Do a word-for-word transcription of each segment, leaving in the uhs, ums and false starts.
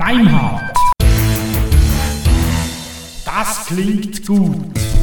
Deimhardt. Das klingt gut.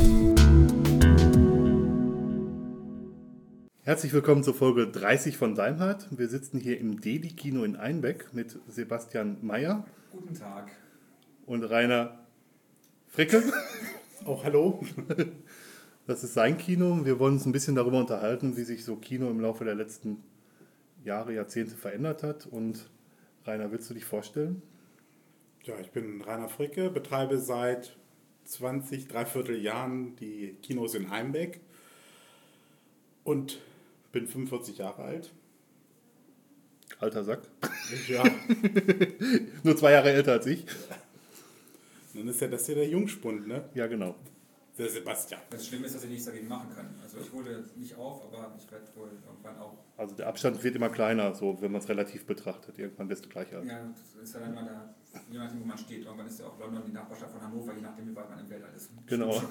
Herzlich willkommen zur Folge dreißig von Deimhardt. Wir sitzen hier im Dedi-Kino in Einbeck mit Sebastian Meyer. Guten Tag. Und Rainer Fricke. Auch hallo. Das ist sein Kino. Wir wollen uns ein bisschen darüber unterhalten, wie sich so Kino im Laufe der letzten Jahre, Jahrzehnte verändert hat. Und Rainer, willst du dich vorstellen? Ja, ich bin Rainer Fricke, betreibe seit zwanzig, dreiviertel Jahren die Kinos in Einbeck und bin fünfundvierzig Jahre alt. Alter Sack. Ja. Nur zwei Jahre älter als ich. Dann ist ja das hier der Jungspund, ne? Ja, genau. Der Sebastian. Das Schlimme ist, dass ich nichts dagegen machen kann. Also ich hole nicht auf, aber ich werde wohl irgendwann auch. Also der Abstand wird immer kleiner, so wenn man es relativ betrachtet. Irgendwann bist du gleich alt. Ja, das ist ja dann immer da, je nachdem, wo man steht. Irgendwann ist ja auch London die Nachbarstadt von Hannover, je nachdem, wie weit man im Weltall ist. Genau.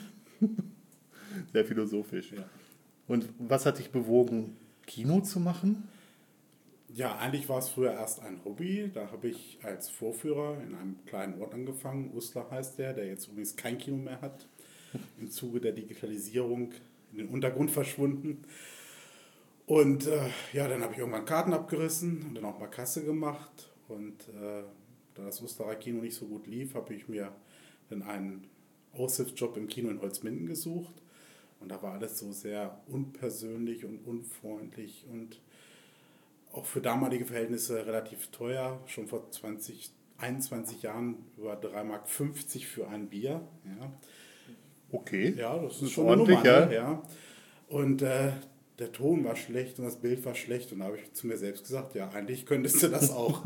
Sehr philosophisch. Ja. Und was hat dich bewogen, Kino zu machen? Ja, eigentlich war es früher erst ein Hobby. Da habe ich als Vorführer in einem kleinen Ort angefangen. Uslar heißt der, der jetzt übrigens kein Kino mehr hat. Im Zuge der Digitalisierung in den Untergrund verschwunden. Und äh, ja, dann habe ich irgendwann Karten abgerissen und dann auch mal Kasse gemacht. Und äh, da das Uslarer Kino nicht so gut lief, habe ich mir dann einen Aushilfsjob im Kino in Holzminden gesucht. Und da war alles so sehr unpersönlich und unfreundlich und auch für damalige Verhältnisse relativ teuer. Schon vor zwanzig, einundzwanzig Jahren über drei Mark fünfzig für ein Bier. Ja. Okay. Ja, das ist, das ist schon ordentlich, eine Nummer, ja. ja. Und äh, der Ton war schlecht und das Bild war schlecht. Und da habe ich zu mir selbst gesagt, ja, eigentlich könntest du das auch.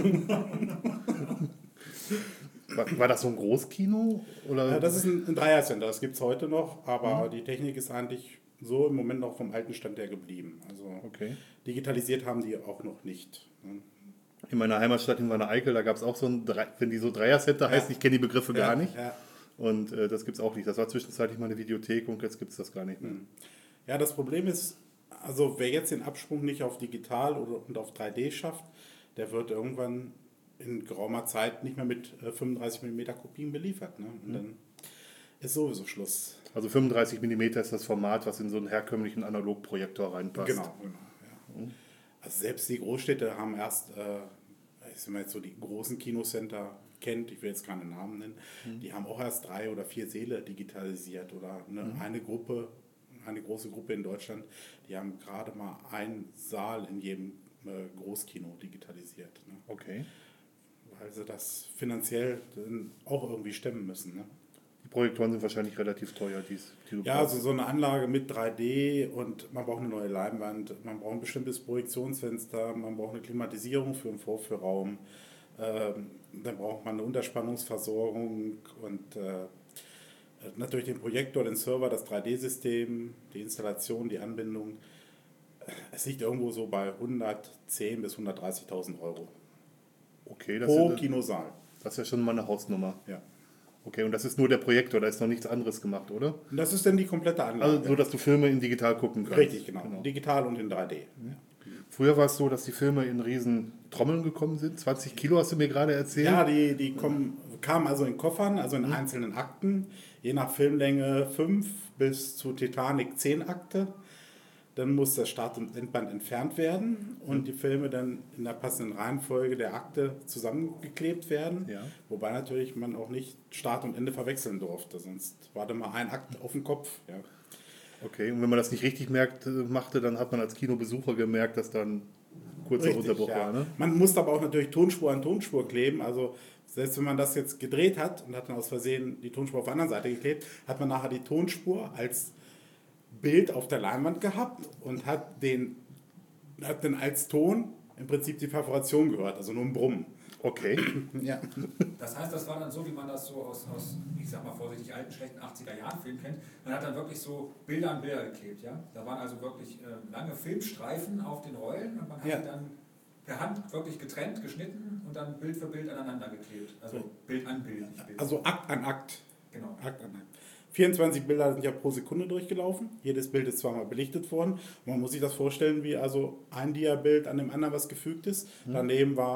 War, war das so ein Großkino? Oder? Ja, das ist ein, ein Dreier-Center, das gibt es heute noch. Aber mhm. die Technik ist eigentlich so im Moment noch vom alten Stand her geblieben. Also okay. Digitalisiert haben die auch noch nicht. Ne? In meiner Heimatstadt in Wanne-Eickel, da gab es auch so ein, wenn die so Dreier-Center ja. heißt, ich kenne die Begriffe ja, gar nicht. Ja. Und äh, das gibt es auch nicht. Das war zwischenzeitlich mal eine Videothek und jetzt gibt es das gar nicht mehr. Ja, das Problem ist, also wer jetzt den Absprung nicht auf digital oder, und auf drei D schafft, der wird irgendwann in geraumer Zeit nicht mehr mit äh, fünfunddreißig Millimeter Kopien beliefert. Ne? Und mhm. dann ist sowieso Schluss. Also fünfunddreißig Millimeter ist das Format, was in so einen herkömmlichen Analogprojektor reinpasst. Genau, genau. Ja. Mhm. Also selbst die Großstädte haben erst, äh, ich sag mal jetzt so die großen Kinocenter kennt, ich will jetzt keine Namen nennen, mhm. die haben auch erst drei oder vier Säle digitalisiert oder eine, mhm. eine Gruppe, eine große Gruppe in Deutschland, die haben gerade mal einen Saal in jedem äh, Großkino digitalisiert. Ne? Okay. Weil sie das finanziell dann auch irgendwie stemmen müssen. Ne? Die Projektoren sind wahrscheinlich relativ teuer. Die's, die ja, also so eine Anlage mit drei D und man braucht eine neue Leinwand, man braucht ein bestimmtes Projektionsfenster, man braucht eine Klimatisierung für einen Vorführraum, ähm, dann braucht man eine Unterspannungsversorgung und äh, natürlich den Projektor, den Server, das drei D-System, die Installation, die Anbindung. Es liegt irgendwo so bei hundertzehn bis hundertdreißigtausend Euro. Okay, das pro ist, Kinosaal. Das ist ja schon mal eine Hausnummer. Ja. Okay, und das ist nur der Projektor, da ist noch nichts anderes gemacht, oder? Und das ist dann die komplette Anlage. Also so, dass du Filme in digital gucken kannst. Richtig, genau. genau. Digital und in drei D. Ja. Früher war es so, dass die Filme in riesen Trommeln gekommen sind. zwanzig Kilo hast du mir gerade erzählt. Ja, die, die kommen, kamen also in Koffern, also in mhm. einzelnen Akten. Je nach Filmlänge fünf bis zu Titanic zehn Akte. Dann muss das Start- und Endband entfernt werden und mhm. die Filme dann in der passenden Reihenfolge der Akte zusammengeklebt werden. Ja. Wobei natürlich man auch nicht Start und Ende verwechseln durfte, sonst war da mal ein Akt auf dem Kopf. Ja. Okay, und wenn man das nicht richtig merkt, machte, dann hat man als Kinobesucher gemerkt, dass dann kurzer richtig, Unterbruch ja. war. Ne? Man musste aber auch natürlich Tonspur an Tonspur kleben. Also selbst wenn man das jetzt gedreht hat und hat dann aus Versehen die Tonspur auf der anderen Seite geklebt, hat man nachher die Tonspur als Bild auf der Leinwand gehabt und hat, den, hat dann als Ton im Prinzip die Perforation gehört, also nur ein Brummen. Okay. Ja. Das heißt, das war dann so, wie man das so aus, aus ich sag mal vorsichtig, alten, schlechten achtziger-Jahren-Filmen kennt. Man hat dann wirklich so Bilder an Bilder geklebt. Ja? Da waren also wirklich äh, lange Filmstreifen auf den Rollen und man hat ja. die dann per Hand wirklich getrennt, geschnitten und dann Bild für Bild aneinander geklebt. Also Bild an Bild, nicht Bild. Also Akt an Akt. Genau. Akt an Akt. vierundzwanzig Bilder sind ja pro Sekunde durchgelaufen. Jedes Bild ist zweimal belichtet worden. Und man muss sich das vorstellen, wie also ein Dia-Bild an dem anderen was gefügt ist. Mhm. Daneben war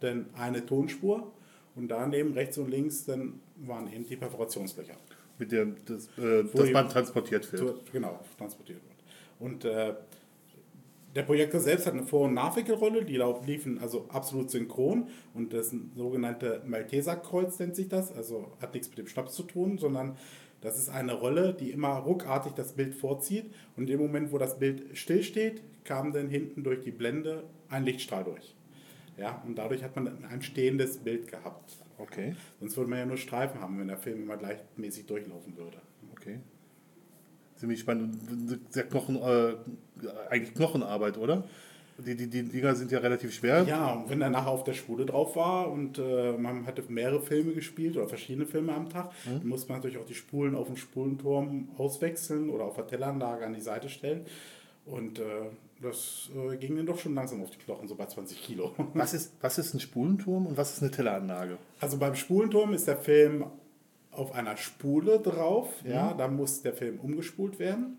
dann eine Tonspur und daneben rechts und links dann waren eben die Perforationslöcher. Mit dem das, äh, Wo das die- Band transportiert wird. Zu- Genau, transportiert wird. Und äh, der Projektor selbst hat eine Vor- und Nachwickelrolle, die lau- liefen also absolut synchron und das sogenannte Malteserkreuz nennt sich das, also hat nichts mit dem Schnaps zu tun, sondern das ist eine Rolle, die immer ruckartig das Bild vorzieht und in dem Moment, wo das Bild stillsteht, kam dann hinten durch die Blende ein Lichtstrahl durch. Ja, und dadurch hat man ein stehendes Bild gehabt. Okay, Sonst würde man ja nur Streifen haben, wenn der Film immer gleichmäßig durchlaufen würde. okay. Ziemlich spannend. Sehr Knochen, äh, eigentlich Knochenarbeit, oder? Die, die, die Dinger sind ja relativ schwer. Ja, und wenn er nachher auf der Spule drauf war und äh, man hatte mehrere Filme gespielt oder verschiedene Filme am Tag, Mhm. dann musste man natürlich auch die Spulen auf dem Spulenturm auswechseln oder auf der Telleranlage an die Seite stellen. Und äh, das äh, ging dann doch schon langsam auf die Knochen, so bei zwanzig Kilo. Was ist, was ist ein Spulenturm und was ist eine Telleranlage? Also beim Spulenturm ist der Film auf einer Spule drauf, ja, da muss der Film umgespult werden.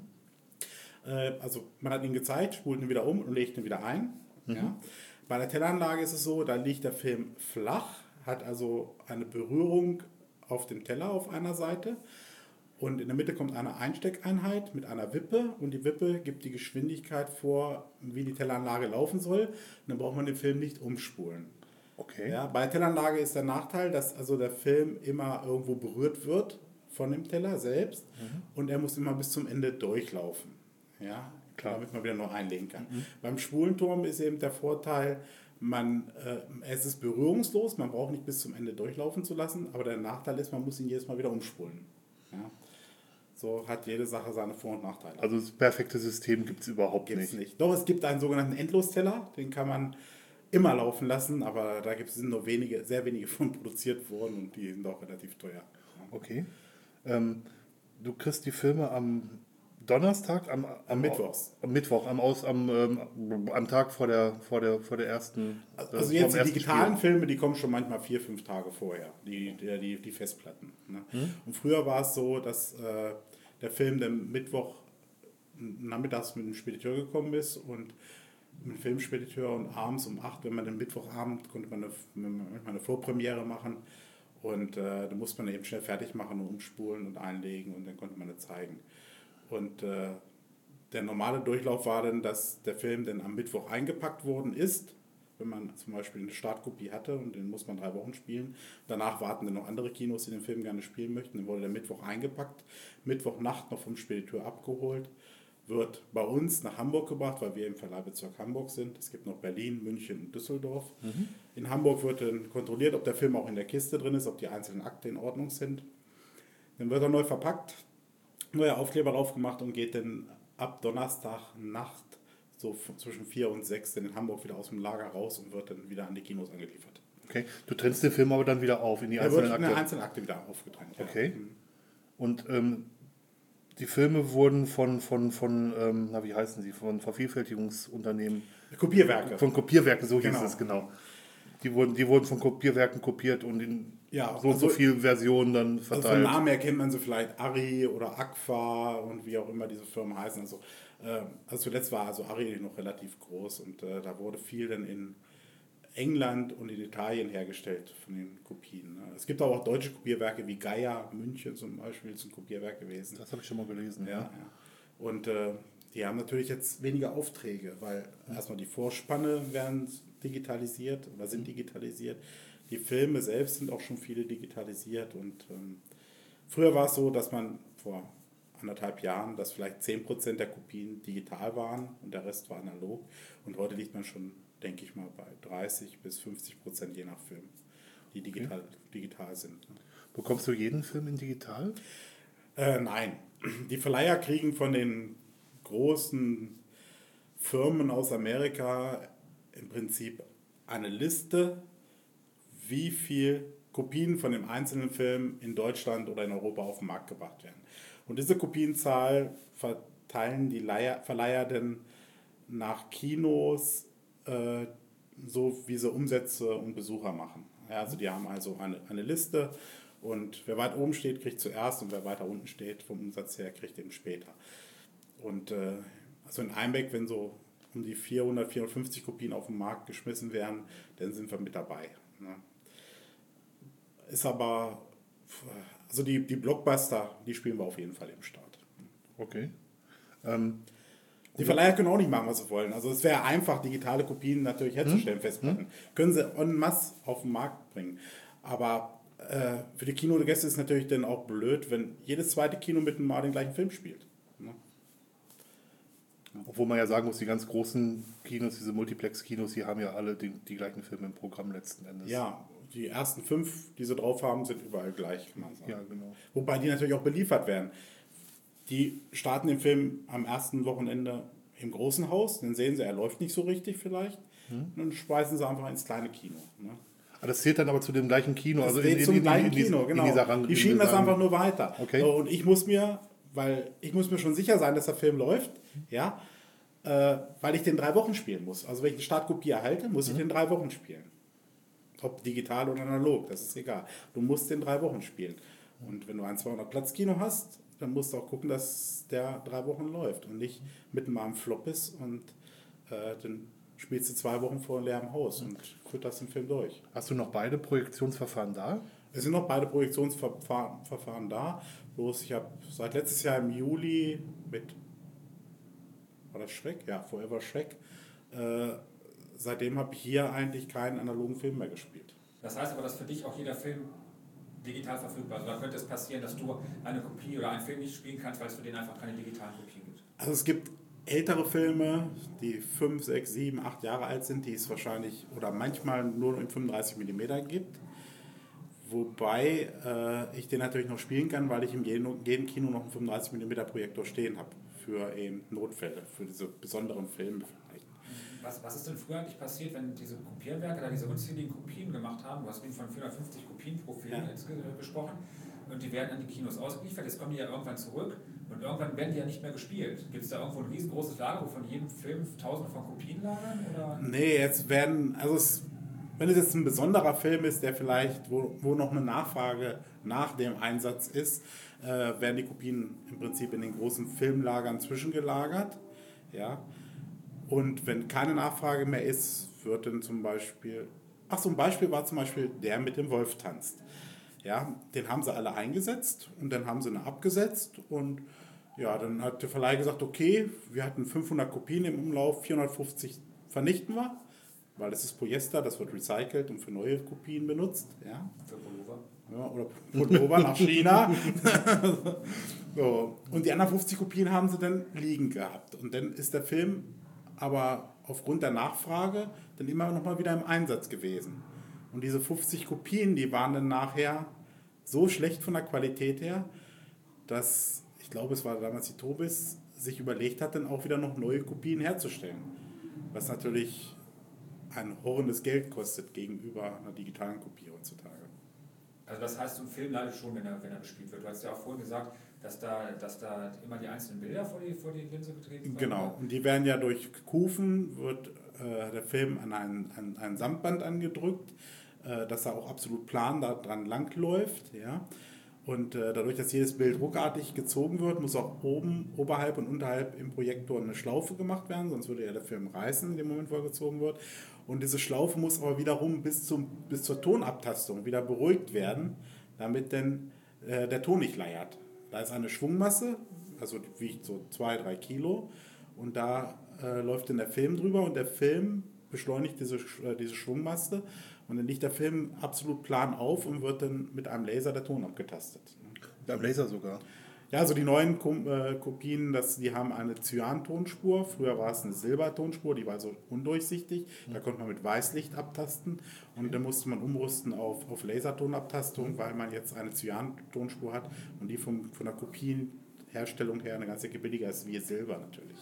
Äh, also man hat ihn gezeigt, spult ihn wieder um und legt ihn wieder ein. Ja. Bei der Telleranlage ist es so, da liegt der Film flach, hat also eine Berührung auf dem Teller auf einer Seite und in der Mitte kommt eine Einsteckeinheit mit einer Wippe und die Wippe gibt die Geschwindigkeit vor, wie die Telleranlage laufen soll. Und dann braucht man den Film nicht umspulen. Okay. Ja, bei der Telleranlage ist der Nachteil, dass also der Film immer irgendwo berührt wird von dem Teller selbst und er muss immer bis zum Ende durchlaufen, ja, Klar. damit man wieder neu einlegen kann. Beim Spulenturm ist eben der Vorteil, man, äh, es ist berührungslos, man braucht nicht bis zum Ende durchlaufen zu lassen, aber der Nachteil ist, man muss ihn jedes Mal wieder umspulen. Ja. So hat jede Sache seine Vor- und Nachteile. Also das perfekte System gibt es überhaupt Gibt es nicht. nicht. Doch, es gibt einen sogenannten Endlosteller, den kann man immer laufen lassen, aber da gibt es sind nur wenige, sehr wenige von produziert worden und die sind auch relativ teuer. Okay. Ähm, du kriegst die Filme am Donnerstag, am, Am Mittwochs. Am Mittwoch, am, aus, am, ähm, am Tag vor der, vor der, vor der ersten. äh, Also vom jetzt die ersten digitalen Spiel. Filme, die kommen schon manchmal vier, fünf Tage vorher, die, die, die, die Festplatten. Ne? Und früher war es so, dass äh, der Film dann Mittwoch nachmittags mit dem Spediteur gekommen ist und mit dem Filmspediteur und abends um acht, wenn man den Mittwochabend, konnte man eine, manchmal eine Vorpremiere machen und äh, da musste man eben schnell fertig machen und umspulen und einlegen und dann konnte man das zeigen. Und äh, der normale Durchlauf war dann, dass der Film dann am Mittwoch eingepackt worden ist, wenn man zum Beispiel eine Startkopie hatte und den muss man drei Wochen spielen. Danach warten dann noch andere Kinos, die den Film gerne spielen möchten. Dann wurde der Mittwoch eingepackt, Mittwochnacht noch vom Spediteur abgeholt, wird bei uns nach Hamburg gebracht, weil wir im Verleihbezirk Hamburg sind. Es gibt noch Berlin, München und Düsseldorf. In Hamburg wird dann kontrolliert, ob der Film auch in der Kiste drin ist, ob die einzelnen Akte in Ordnung sind. Dann wird er neu verpackt, neuer Aufkleber drauf gemacht und geht dann ab Donnerstag Nacht so zwischen vier und sechs in Hamburg wieder aus dem Lager raus und wird dann wieder an die Kinos angeliefert. Okay. Du trennst den Film aber dann wieder auf in die Er wird einzelnen in eine Akte. einzelne Akte wieder aufgetrennt. Ja. Okay. Und ähm, die Filme wurden von, von, von ähm, na, wie heißen sie, von Vervielfältigungsunternehmen, Kopierwerke. von Kopierwerken, so hieß Genau. es, genau. Die wurden, die wurden von Kopierwerken kopiert und in Ja, so und so also- viele Versionen dann Also vom verteilt. Namen her kennt man sie vielleicht Arri oder Agfa und wie auch immer diese Firmen heißen. Also, äh, also zuletzt war also Arri noch relativ groß und äh, da wurde viel dann in England und in Italien hergestellt von den Kopien. Ne? Es gibt aber auch deutsche Kopierwerke wie Gaia, München zum Beispiel, ist ein Kopierwerk gewesen. Das habe ich schon mal gelesen. Ja, ja. Und äh, die haben natürlich jetzt weniger Aufträge, weil erstmal die Vorspanne werden digitalisiert oder sind digitalisiert. Die Filme selbst sind auch schon viele digitalisiert. Und ähm, früher war es so, dass man vor anderthalb Jahren, dass vielleicht zehn Prozent der Kopien digital waren und der Rest war analog. Und heute liegt man schon, denke ich mal, bei dreißig bis fünfzig Prozent je nach Film, die digital, okay. digital sind. Ne? Bekommst du jeden Film in digital? Äh, nein. Die Verleiher kriegen von den großen Firmen aus Amerika im Prinzip eine Liste, wie viel Kopien von dem einzelnen Film in Deutschland oder in Europa auf den Markt gebracht werden. Und diese Kopienzahl verteilen die Leiher, Verleiher dann nach Kinos, äh, so wie sie Umsätze und Besucher machen. Ja, also die haben also eine, eine Liste und wer weit oben steht, kriegt zuerst und wer weiter unten steht vom Umsatz her, kriegt eben später. Und äh, also in Einbeck, wenn so um die vierhundert, vierhundertfünfzig Kopien auf den Markt geschmissen werden, dann sind wir mit dabei. Ne? Ist aber, also die, die Blockbuster, die spielen wir auf jeden Fall im Start. Okay. Ähm, Die Verleiher können auch nicht machen, was sie wollen. Also es wäre einfach, digitale Kopien natürlich herzustellen, Festplatten. Können sie en masse auf den Markt bringen. Aber äh, für die Kinogäste ist es natürlich dann auch blöd, wenn jedes zweite Kino mit mal den gleichen Film spielt. Ne? Obwohl man ja sagen muss, die ganz großen Kinos, diese Multiplex-Kinos, die haben ja alle die, die gleichen Filme im Programm letzten Endes. Ja, die ersten fünf, die sie drauf haben, sind überall gleich, kann man sagen. Ja, genau. Wobei die natürlich auch beliefert werden. Die starten den Film am ersten Wochenende im großen Haus, dann sehen sie, er läuft nicht so richtig vielleicht, hm. und dann speisen sie einfach ins kleine Kino. Ne? Aber das zählt dann aber zu dem gleichen Kino, Das also geht in, in, zum in, gleichen in, in, Kino, in genau. dieser Rang, Die in schieben dieser das einfach nur weiter. Okay. So, und ich muss mir, weil ich muss mir schon sicher sein, dass der Film läuft, ja, äh, weil ich den drei Wochen spielen muss. Also wenn ich eine Startkopie erhalte, muss ich den drei Wochen spielen. Ob digital oder analog, das ist egal. Du musst den drei Wochen spielen. Und wenn du ein zweihundert Platz Kino hast, dann musst du auch gucken, dass der drei Wochen läuft und nicht mitten mal am Flop ist und äh, dann spielst du zwei Wochen vor leerem Haus und führt das den Film durch. Hast du noch beide Projektionsverfahren da? Es sind noch beide Projektionsverfahren Verfahren da, bloß ich habe seit letztes Jahr im Juli mit, war das Shrek? Ja, Forever Shrek, äh, seitdem habe ich hier eigentlich keinen analogen Film mehr gespielt. Das heißt aber, dass für dich auch jeder Film digital verfügbar ist. Also da könnte es passieren, dass du eine Kopie oder einen Film nicht spielen kannst, weil es für den einfach keine digitalen Kopien gibt. Also es gibt ältere Filme, die fünf, sechs, sieben, acht Jahre alt sind, die es wahrscheinlich oder manchmal nur in fünfunddreißig Millimeter gibt. Wobei äh, ich den natürlich noch spielen kann, weil ich in jedem, jedem Kino noch einen fünfunddreißig Millimeter Projektor stehen habe für eben Notfälle, für diese besonderen Filme vielleicht. Was, was ist denn früher eigentlich passiert, wenn diese Kopierwerke da diese unzähligen Kopien gemacht haben? Du hast von vierhundertfünfzig Kopien pro Film Ja. jetzt gesprochen und die werden an die Kinos ausgeliefert. Jetzt kommen die ja irgendwann zurück und irgendwann werden die ja nicht mehr gespielt. Gibt es da irgendwo ein riesengroßes Lager, wo von jedem Film tausende von Kopien lagern? Oder? Nee, jetzt werden, also es, wenn es jetzt ein besonderer Film ist, der vielleicht, wo, wo noch eine Nachfrage nach dem Einsatz ist, äh, werden die Kopien im Prinzip in den großen Filmlagern zwischengelagert. Ja. Und wenn keine Nachfrage mehr ist, wird dann zum Beispiel, ach so ein Beispiel war zum Beispiel der mit dem Wolf tanzt. Ja, den haben sie alle eingesetzt und dann haben sie ihn abgesetzt und ja, dann hat der Verleih gesagt, okay, wir hatten fünfhundert Kopien im Umlauf, vierhundertfünfzig vernichten wir, weil das ist Polyester, das wird recycelt und für neue Kopien benutzt. Ja. Für Pullover. Ja, oder Pullover nach China. So. Und die anderen fünfzig Kopien haben sie dann liegen gehabt. Und dann ist der Film aber aufgrund der Nachfrage dann immer noch mal wieder im Einsatz gewesen. Und diese fünfzig Kopien, die waren dann nachher so schlecht von der Qualität her, dass, ich glaube, es war damals die Tobis, sich überlegt hat, dann auch wieder noch neue Kopien herzustellen. Was natürlich ein horrendes Geld kostet gegenüber einer digitalen Kopie heutzutage. Also das heißt, so ein Film leidet schon, wenn er, wenn er gespielt wird. Du hast ja auch vorhin gesagt, dass da, dass da immer die einzelnen Bilder vor die, vor die Linse getreten werden. Genau, und die werden ja durch Kufen, wird äh, der Film an ein, an ein Samtband angedrückt, äh, dass er auch absolut plan da dran langläuft. Ja? Und äh, dadurch, dass jedes Bild ruckartig gezogen wird, muss auch oben, oberhalb und unterhalb im Projektor eine Schlaufe gemacht werden, sonst würde ja der Film reißen in dem Moment, wo er gezogen wird. Und diese Schlaufe muss aber wiederum bis, zum, bis zur Tonabtastung wieder beruhigt werden, damit denn äh, der Ton nicht leiert. Da ist eine Schwungmasse, also die wiegt so zwei, drei Kilo und da äh, läuft dann der Film drüber und der Film beschleunigt diese, äh, diese Schwungmasse und dann liegt der Film absolut plan auf und wird dann mit einem Laser der Ton abgetastet. Beim Laser sogar. Ja, also die neuen Kom- äh, Kopien, das, die haben eine Cyan-Tonspur. Früher war es eine Silbertonspur, die war so undurchsichtig. Da konnte man mit Weißlicht abtasten und dann musste man umrüsten auf, auf Lasertonabtastung, weil man jetzt eine Cyan-Tonspur hat und die vom, von der Kopienherstellung her eine ganze Ecke billiger ist wie Silber natürlich.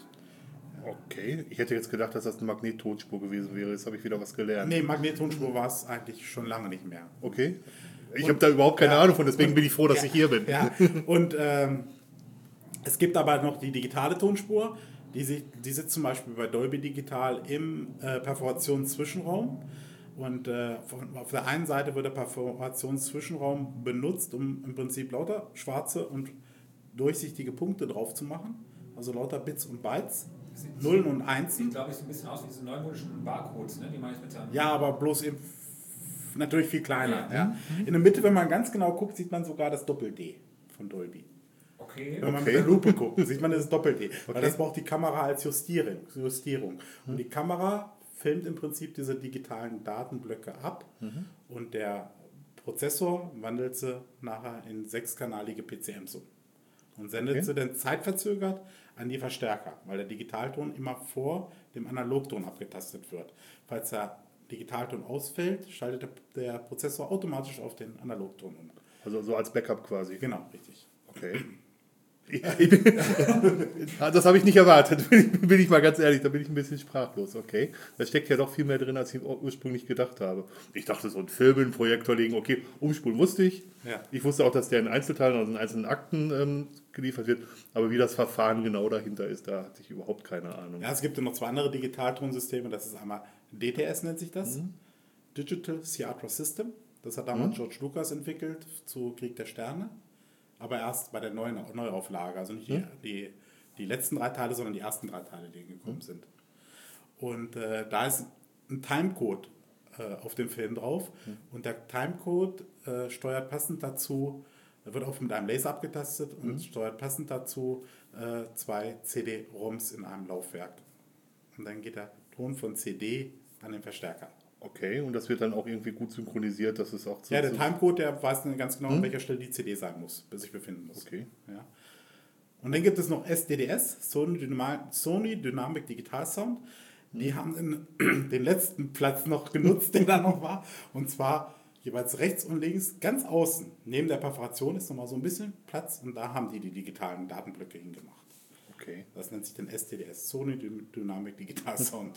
Okay, ich hätte jetzt gedacht, dass das eine Magnettonspur gewesen wäre. Jetzt habe ich wieder was gelernt. Nee, Magnettonspur war es eigentlich schon lange nicht mehr. Okay. Ich habe da überhaupt keine ja, Ahnung von, deswegen und, bin ich froh, dass ja, ich hier bin. Ja. Und ähm, es gibt aber noch die digitale Tonspur, die, sich, die sitzt zum Beispiel bei Dolby Digital im äh, Perforationszwischenraum. Und äh, von, auf der einen Seite wird der Perforationszwischenraum benutzt, um im Prinzip lauter schwarze und durchsichtige Punkte drauf zu machen. Also lauter Bits und Bytes. Das sieht, Nullen und Einsen. Sieht, glaube ich, so ein bisschen aus wie diese neumodischen Barcodes, ne? Die meine ich mit seinem. Ja, aber bloß eben natürlich viel kleiner. Ja. Ja. In der Mitte, wenn man ganz genau guckt, sieht man sogar das Doppel-D von Dolby. Okay. Wenn man Okay. mit der Lupe guckt, sieht man das Doppel-D. Weil Okay. das braucht die Kamera als Justierung. Justierung. Und die Kamera filmt im Prinzip diese digitalen Datenblöcke ab und der Prozessor wandelt sie nachher in sechskanalige P C Ms um und sendet Okay. sie dann zeitverzögert an die Verstärker, weil der Digitalton immer vor dem Analogton abgetastet wird. Falls der Digitalton ausfällt, schaltet der, der Prozessor automatisch auf den Analogton um. Also so als Backup quasi. Genau, richtig. Okay. Ich, ich bin, das habe ich nicht erwartet, bin ich, bin ich mal ganz ehrlich, da bin ich ein bisschen sprachlos, okay. Da steckt ja doch viel mehr drin, als ich ursprünglich gedacht habe. Ich dachte, so ein Film, ein Projektor legen, okay, umspulen wusste ich. Ja. Ich wusste auch, dass der in Einzelteilen, also in einzelnen Akten ähm, geliefert wird, aber wie das Verfahren genau dahinter ist, da hatte ich überhaupt keine Ahnung. Ja, es gibt ja noch zwei andere Digitaltonsysteme, das ist einmal D T S nennt sich das, Digital Theatre System. Das hat damals George Lucas entwickelt zu Krieg der Sterne. Aber erst bei der neuen Neuauflage, also nicht die, die, die letzten drei Teile, sondern die ersten drei Teile, die gekommen sind. Und äh, da ist ein Timecode äh, auf dem Film drauf und der Timecode äh, steuert passend dazu, wird auch mit einem Laser abgetastet und steuert passend dazu äh, zwei C D-ROMs in einem Laufwerk. Und dann geht der Ton von C D an den Verstärker. Okay, und das wird dann auch irgendwie gut synchronisiert, dass es auch zu... Ja, der zu- Timecode, der weiß dann ganz genau, an welcher Stelle die C D sein muss, bis sich befinden muss. Okay. Ja. Und dann gibt es noch S D D S, Sony, Dynama Sony Dynamic Digital Sound. Die haben den, den letzten Platz noch genutzt, der da noch war. Und zwar jeweils rechts und links, ganz außen, neben der Perforation ist nochmal so ein bisschen Platz und da haben die die digitalen Datenblöcke hingemacht. Okay. Das nennt sich dann S D D S, Sony Dynamic Digital Sound.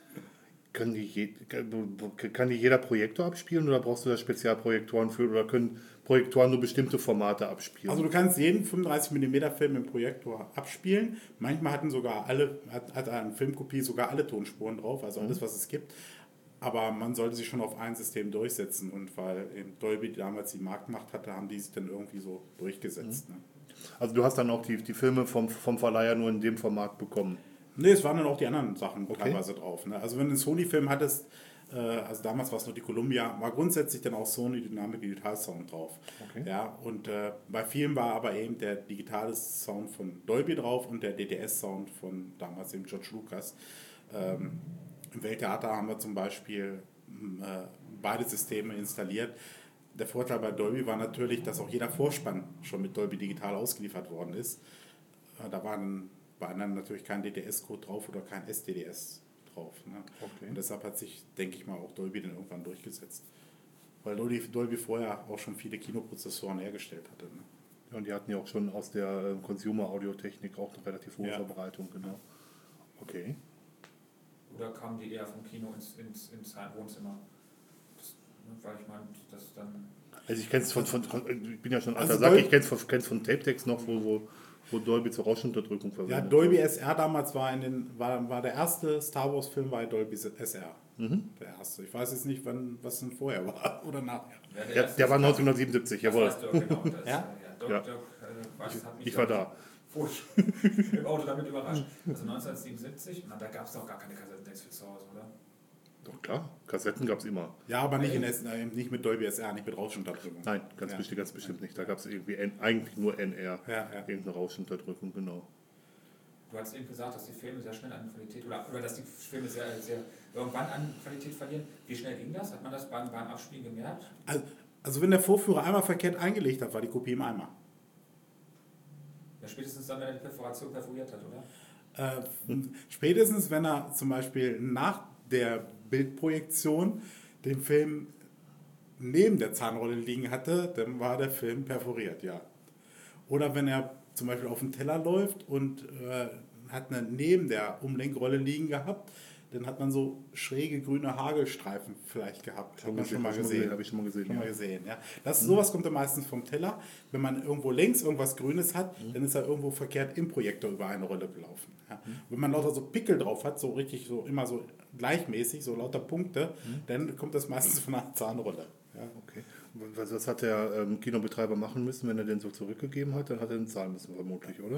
Kann die, je, kann die jeder Projektor abspielen oder brauchst du da Spezialprojektoren für oder können Projektoren nur bestimmte Formate abspielen? Also du kannst jeden fünfunddreißig Millimeter Film im Projektor abspielen. Manchmal hatten sogar alle, hat, hat eine Filmkopie sogar alle Tonspuren drauf, also alles, was es gibt. Aber man sollte sich schon auf ein System durchsetzen und weil eben Dolby damals die Marktmacht hatte, haben die sich dann irgendwie so durchgesetzt. Ne? Also du hast dann auch die, die Filme vom, vom Verleiher nur in dem Format bekommen. Nee, es waren dann auch die anderen Sachen Okay. teilweise drauf. Ne? Also wenn du einen Sony-Film hattest, äh, also damals war es noch die Columbia, war grundsätzlich dann auch Sony Dynamic Digital Sound drauf. Okay. Ja, und äh, bei vielen war aber eben der digitale Sound von Dolby drauf und der D T S-Sound von damals eben George Lucas. Ähm, Im Welttheater haben wir zum Beispiel äh, beide Systeme installiert. Der Vorteil bei Dolby war natürlich, dass auch jeder Vorspann schon mit Dolby Digital ausgeliefert worden ist. Äh, da waren bei anderen natürlich kein D T S-Code drauf oder kein S D D S drauf. Ne? Okay. Und deshalb hat sich, denke ich mal, auch Dolby dann irgendwann durchgesetzt. Weil Dolby, Dolby vorher auch schon viele Kinoprozessoren hergestellt hatte. Ne? Ja, und die hatten ja auch schon aus der äh, Consumer-Audiotechnik auch eine relativ hohe Ja. Verbreitung, genau. Okay. Oder kamen die eher vom Kino ins, ins, ins Wohnzimmer? Das, ne, weil ich meine, das dann. Also ich kenne es von, von, von, ich bin ja schon alter Also Sack, Dol- ich kenne es von, kenn's von Tape-Decks noch, wo, wo, wo Dolby zur Rauschunterdrückung Ja, verwendet Dolby wird. S R damals war, in den, war, war der erste Star Wars-Film bei Dolby S R. Der erste. Ich weiß jetzt nicht, wann, was denn vorher war oder nachher. Ja, Der, der war neunzehnhundertsiebenundsiebzig, Das jawohl. weißt du, genau. Das, Ja? ja? Dirk, Ja. Dirk, äh, weiß, hat mich Ich war da. Furcht im Auto damit überrascht. Also neunzehnhundertsiebenundsiebzig, na, da gab es doch gar keine Kassettendecks für zu Hause, oder? Doch klar, Kassetten gab es immer. Ja, aber nicht, in S, äh, nicht mit Dolby S R, nicht mit Rauschunterdrückung. Nein, ganz, Ja. bestimmt, ganz bestimmt nicht. Da gab es irgendwie N, eigentlich nur N R, Ja, ja. irgendeine Rauschunterdrückung, genau. Du hast eben gesagt, dass die Filme sehr schnell an Qualität oder, oder dass die Filme sehr, sehr irgendwann an Qualität verlieren. Wie schnell ging das? Hat man das beim, beim Abspielen gemerkt? Also, also wenn der Vorführer einmal verkehrt eingelegt hat, war die Kopie im Eimer. Ja, spätestens dann, wenn er die Perforation perforiert hat, oder? Äh, spätestens, wenn er zum Beispiel nach der Bildprojektion den Film neben der Zahnrolle liegen hatte, dann war der Film perforiert, ja. Oder wenn er zum Beispiel auf dem Teller läuft und äh, hat eine neben der Umlenkrolle liegen gehabt, dann hat man so schräge grüne Hagelstreifen vielleicht gehabt. Hat man schon mal gesehen. Habe ich schon mal gesehen. Schon Ja. mal gesehen, ja. Das, sowas kommt dann meistens vom Teller. Wenn man irgendwo längs irgendwas Grünes hat, dann ist er irgendwo verkehrt im Projektor über eine Rolle gelaufen. Ja. Wenn man lauter so Pickel drauf hat, so richtig so immer so gleichmäßig, so lauter Punkte, dann kommt das meistens von einer Zahnrolle. Ja. Okay. Was, was hat der ähm, Kinobetreiber machen müssen, wenn er den so zurückgegeben hat? Dann hat er den zahlen müssen, vermutlich, oder?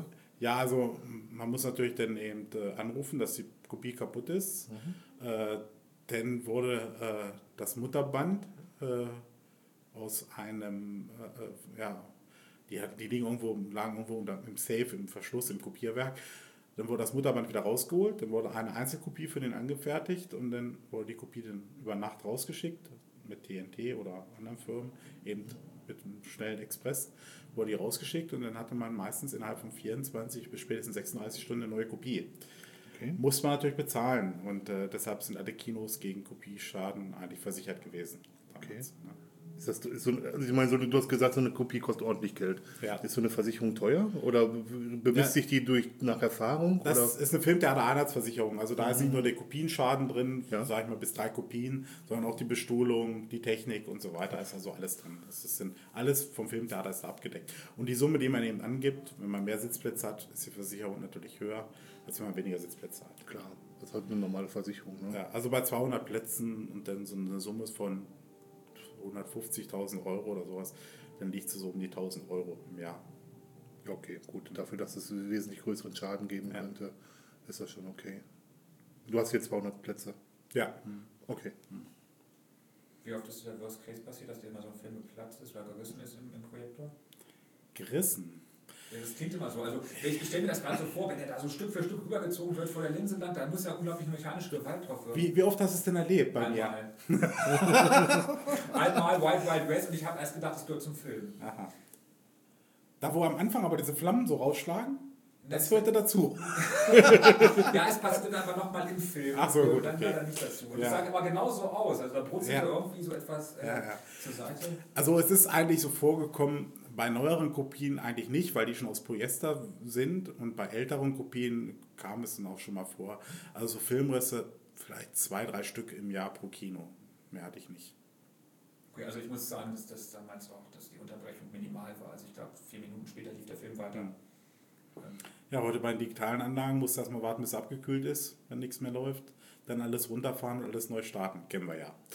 Ja, also man muss natürlich dann eben äh, anrufen, dass die Kopie kaputt ist. Mhm. Äh, dann wurde äh, das Mutterband äh, aus einem, äh, ja, die, die liegen irgendwo, lagen irgendwo unter, im Safe, im Verschluss, im Kopierwerk. Dann wurde das Mutterband wieder rausgeholt, dann wurde eine Einzelkopie für den angefertigt und dann wurde die Kopie dann über Nacht rausgeschickt mit T N T oder anderen Firmen, eben mit einem schnellen Express, wurde die rausgeschickt und dann hatte man meistens innerhalb von vierundzwanzig bis spätestens sechsunddreißig Stunden eine neue Kopie. Okay. Muss man natürlich bezahlen und äh, deshalb sind alle Kinos gegen Kopieschaden eigentlich versichert gewesen. Damals, okay. Ne? Ist das so, also ich meine, so, du hast gesagt, so eine Kopie kostet ordentlich Geld. Ja. Ist so eine Versicherung teuer oder bemisst Ja. sich die durch nach Erfahrung? Das oder? ist eine Filmtheater-Einheitsversicherung. Also da ist nicht nur der Kopienschaden drin, Ja. sag ich mal bis drei Kopien, sondern auch die Bestuhlung, die Technik und so weiter ist also alles drin. Das ist sind alles vom Filmtheater ist da abgedeckt. Und die Summe, die man eben angibt, wenn man mehr Sitzplätze hat, ist die Versicherung natürlich höher, als wenn man weniger Sitzplätze hat. Klar, das ist halt eine normale Versicherung. Ne? Ja, also bei zweihundert Plätzen und dann so eine Summe von hundertfünfzigtausend Euro oder sowas, dann liegt es so um die tausend Euro im Jahr. Ja, okay, gut. Dafür, dass es einen wesentlich größeren Schaden geben Ja. könnte, ist das schon okay. Du hast jetzt zweihundert Plätze. Ja. Okay. Wie oft ist der Worst Case passiert, dass dir immer so ein Film geplatzt ist oder gerissen ist im, im Projektor? Gerissen. Ja, das klingt immer so. Also ich, ich stelle mir das gerade so vor, wenn er da so Stück für Stück rübergezogen wird vor der Linse lang, dann muss ja unglaublich mechanische Gewalt drauf wirken. Wie, wie oft hast du es denn erlebt bei mir? Einmal. Einmal Wild Wild West und ich habe erst gedacht, es gehört zum Film. Aha. Da, wo am Anfang aber diese Flammen so rausschlagen, das Das- gehörte dazu. Ja, es passt dann aber nochmal im Film. Ach so, und gut, dann okay. leider nicht dazu. Und Ja. es sah immer genauso aus. Also da brutzelt Ja. irgendwie so etwas äh, Ja, ja. zur Seite. Also es ist eigentlich so vorgekommen, bei neueren Kopien eigentlich nicht, weil die schon aus Polyester sind und bei älteren Kopien kam es dann auch schon mal vor. Also so Filmrisse, vielleicht zwei, drei Stück im Jahr pro Kino. Mehr hatte ich nicht. Okay, also ich muss sagen, dass das damals auch, dass die Unterbrechung minimal war. Also ich glaube, vier Minuten später lief der Film weiter. Ja. Ähm, Ja, heute bei den digitalen Anlagen musst du erstmal warten, bis es abgekühlt ist, wenn nichts mehr läuft. Dann alles runterfahren und alles neu starten. Kennen wir ja.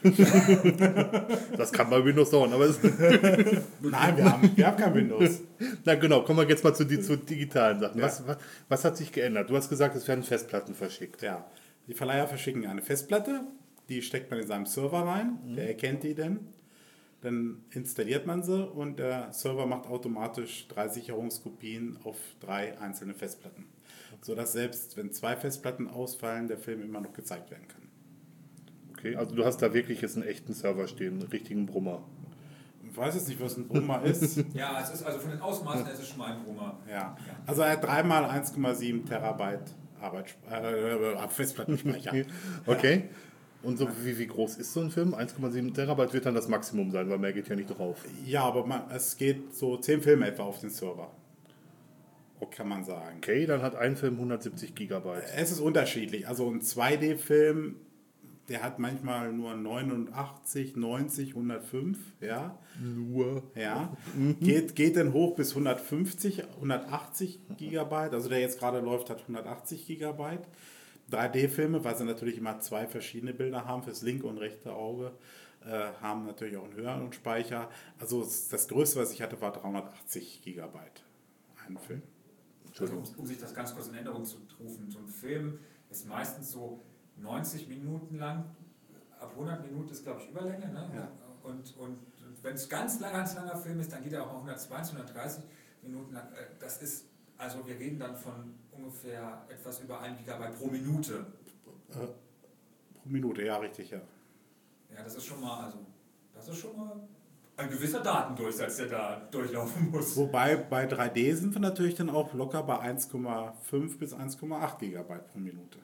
Das kann bei Windows dauern, aber es, Nein, wir haben, wir haben kein Windows. na genau, kommen wir jetzt mal zu, die, zu digitalen Sachen. Ja. Was, was, was hat sich geändert? Du hast gesagt, es werden Festplatten verschickt. Ja, die Verleiher verschicken eine Festplatte, die steckt man in seinem Server rein, der erkennt die dann. Dann installiert man sie und der Server macht automatisch drei Sicherungskopien auf drei einzelne Festplatten. Sodass selbst wenn zwei Festplatten ausfallen, der Film immer noch gezeigt werden kann. Okay, also du hast da wirklich jetzt einen echten Server stehen, einen richtigen Brummer. Ich weiß jetzt nicht, was ein Brummer ist. ja, es ist also von den Ausmaßen her ist es schon mal ein Brummer. Ja. Also er hat dreimal eins Komma sieben Terabyte Arbeit, äh, Festplattenspeicher. Okay. Und so wie, wie groß ist so ein Film? eins Komma sieben Terabyte wird dann das Maximum sein, weil mehr geht ja nicht drauf. Ja, aber man, es geht so zehn Filme etwa auf den Server. Kann man sagen. Okay, dann hat ein Film hundertsiebzig Gigabyte. Es ist unterschiedlich. Also ein zwei D Film, der hat manchmal nur neunundachtzig, neunzig, hundertfünf. Ja. Nur. Ja. Geht, geht dann hoch bis hundertfünfzig, hundertachtzig Gigabyte. Also der jetzt gerade läuft, hat hundertachtzig Gigabyte. drei D Filme, weil sie natürlich immer zwei verschiedene Bilder haben, fürs linke und rechte Auge, äh, haben natürlich auch einen höheren Speicher. Also das Größte, was ich hatte, war dreihundertachtzig Gigabyte. Ein Film. Also, um, um sich das ganz kurz in Erinnerung zu rufen, so ein Film ist meistens so neunzig Minuten lang, ab hundert Minuten ist glaube ich Überlänge, ne? Ja. Und, und wenn es ganz lang, ganz langer Film ist, dann geht er auch mal hundertzwanzig, hundertdreißig Minuten lang. Das ist, also wir reden dann von ungefähr etwas über ein Gigabyte pro Minute. Äh, pro Minute, ja, richtig, ja. Ja, das ist schon mal, also, das ist schon mal ein gewisser Datendurchsatz, der da durchlaufen muss. Wobei bei drei D sind wir natürlich dann auch locker bei eins Komma fünf bis eins Komma acht Gigabyte pro Minute.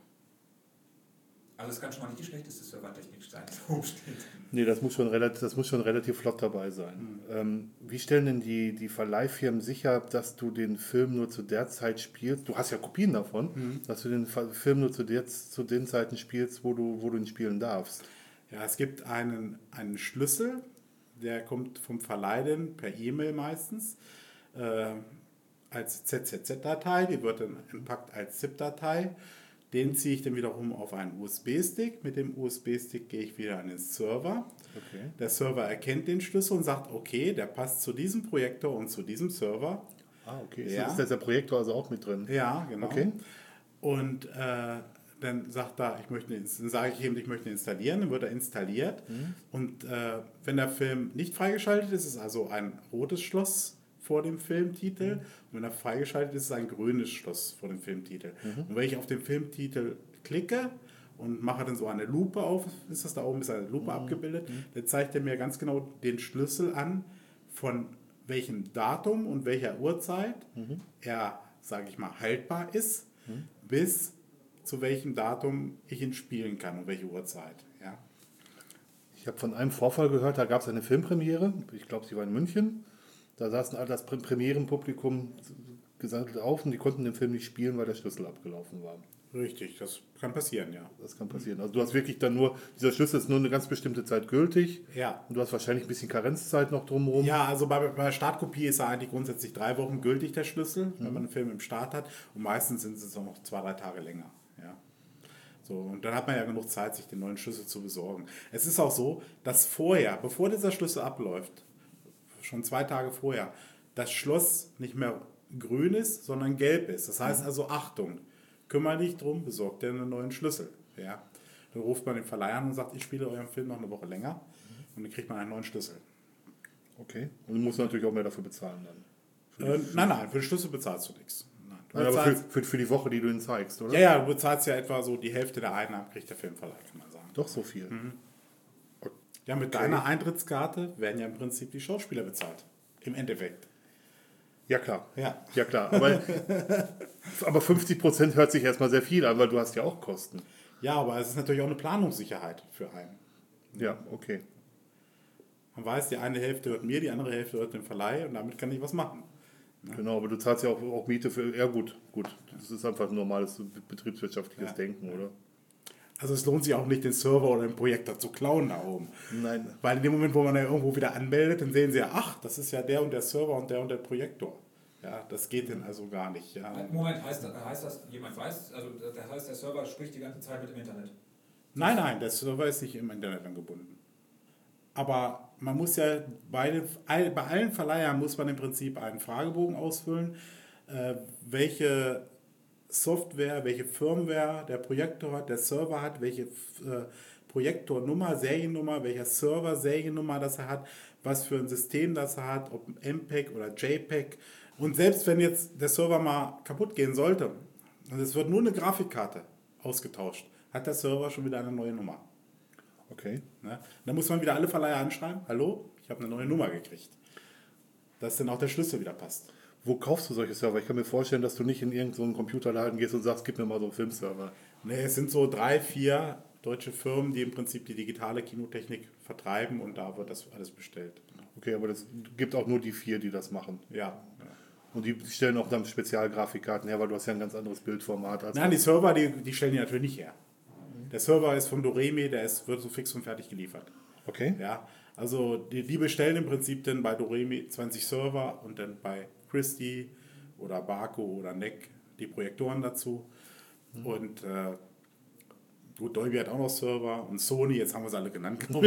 Also es kann schon mal nicht die schlechteste Servertechnik sein, die da oben steht. Nee, das muss schon relativ, das muss schon relativ flott dabei sein. Mhm. Ähm, wie stellen denn die, die Verleihfirmen sicher, dass du den Film nur zu der Zeit spielst? Du hast ja Kopien davon, Mhm. dass du den Film nur zu, der, zu den Zeiten spielst, wo du, wo du ihn spielen darfst. Ja, es gibt einen, einen Schlüssel, der kommt vom Verleih dann per E-Mail meistens äh, als Z Z Z-Datei, die wird dann entpackt als ZIP-Datei. Den ziehe ich dann wiederum auf einen U S B-Stick. Mit dem U S B-Stick gehe ich wieder an den Server. Okay. Der Server erkennt den Schlüssel und sagt, okay, der passt zu diesem Projektor und zu diesem Server. Ah, okay. Ja. Ist, ist der Projektor also auch mit drin? Ja, genau. Okay. Und äh, dann sagt er, ich möchte, dann sage ich ihm, ich möchte installieren, dann wird er installiert. Mhm. Und äh, wenn der Film nicht freigeschaltet ist, ist also ein rotes Schloss vor dem Filmtitel. Mhm. Und wenn er freigeschaltet ist, ist ein grünes Schloss vor dem Filmtitel. Mhm. Und wenn ich auf den Filmtitel klicke und mache dann so eine Lupe auf, ist das da oben, ist eine Lupe mhm. abgebildet, mhm. dann zeigt er mir ganz genau den Schlüssel an, von welchem Datum und welcher Uhrzeit mhm. er, sage ich mal, haltbar ist, mhm. bis zu welchem Datum ich ihn spielen kann und welche Uhrzeit. Ja. Ich habe von einem Vorfall gehört, da gab es eine Filmpremiere, ich glaube, sie war in München, da saßen all das Premierenpublikum gesattelt auf und die konnten den Film nicht spielen, weil der Schlüssel abgelaufen war. Richtig, das kann passieren, ja. Das kann passieren. Also du hast wirklich dann nur, dieser Schlüssel ist nur eine ganz bestimmte Zeit gültig. Ja. Und du hast wahrscheinlich ein bisschen Karenzzeit noch drumherum. Ja, also bei, bei der Startkopie ist er eigentlich grundsätzlich drei Wochen gültig, der Schlüssel, mhm. wenn man einen Film im Start hat. Und meistens sind es auch noch zwei, drei Tage länger. Ja. So, und dann hat man ja genug Zeit, sich den neuen Schlüssel zu besorgen. Es ist auch so, dass vorher, bevor dieser Schlüssel abläuft, schon zwei Tage vorher, das Schloss nicht mehr grün ist, sondern gelb ist. Das heißt also, Achtung, kümmere dich drum, besorgt dir einen neuen Schlüssel. Ja. Dann ruft man den Verleih an und sagt, ich spiele euren Film noch eine Woche länger und dann kriegt man einen neuen Schlüssel. Okay. Und du musst natürlich auch mehr dafür bezahlen dann. Äh, nein, nein, für den Schlüssel bezahlst du nichts. Nein, du nein, aber für, für, für die Woche, die du ihn zeigst, oder? Ja, ja, du bezahlst ja etwa so die Hälfte der Einnahmen, kriegt der Filmverleih, kann man sagen. Doch so viel? Mhm. Okay. Ja, mit deiner Eintrittskarte werden ja im Prinzip die Schauspieler bezahlt. Im Endeffekt. Ja, klar. Ja, ja klar. Aber, aber fünfzig Prozent hört sich erstmal sehr viel an, weil du hast ja auch Kosten. Ja, aber es ist natürlich auch eine Planungssicherheit für einen. Ja, okay. Man weiß, die eine Hälfte hört mir, die andere Hälfte hört dem Verleih und damit kann ich was machen. Ja. Genau, aber du zahlst ja auch, auch Miete für... Ja gut, gut. Das ist einfach ein normales betriebswirtschaftliches ja. Denken, oder? Also es lohnt sich auch nicht, den Server oder den Projektor zu klauen da oben. Nein. Weil in dem Moment, wo man da irgendwo wieder anmeldet, dann sehen sie ja, ach, das ist ja der und der Server und der und der Projektor. Ja, das geht denn also gar nicht. Ja. Moment, heißt, heißt das, jemand weiß, also das heißt, der Server spricht die ganze Zeit mit dem Internet? Nein, nein, der Server ist nicht im Internet angebunden. Aber man muss ja, bei, bei allen Verleihern muss man im Prinzip einen Fragebogen ausfüllen, äh, welche Software, welche Firmware der Projektor hat, der Server hat, welche äh, Projektornummer, Seriennummer, welcher Server, Seriennummer das er hat, was für ein System das er hat, ob M P E G oder J P E G. Und selbst wenn jetzt der Server mal kaputt gehen sollte, und es wird nur eine Grafikkarte ausgetauscht, hat der Server schon wieder eine neue Nummer. Okay. Ne? Dann muss man wieder alle Verleiher anschreiben, hallo, ich habe eine neue Nummer gekriegt. Dass dann auch der Schlüssel wieder passt. Wo kaufst du solche Server? Ich kann mir vorstellen, dass du nicht in irgendeinen so Computerladen gehst und sagst, gib mir mal so einen Filmserver. Nee, es sind so drei, vier deutsche Firmen, die im Prinzip die digitale Kinotechnik vertreiben und da wird das alles bestellt. Okay, aber es gibt auch nur die vier, die das machen. Ja. ja. Und die stellen auch dann Spezialgrafikkarten her, weil du hast ja ein ganz anderes Bildformat. Als Nein, die Server, die, die stellen die natürlich nicht her. Der Server ist von Doremi, der ist, wird so fix und fertig geliefert. Okay. Ja, also die, die bestellen im Prinzip dann bei Doremi zwanzig Server und dann bei Christie oder Barco oder N E C die Projektoren dazu. Mhm. Und äh, gut, Dolby hat auch noch Server und Sony, jetzt haben wir es alle genannt, glaube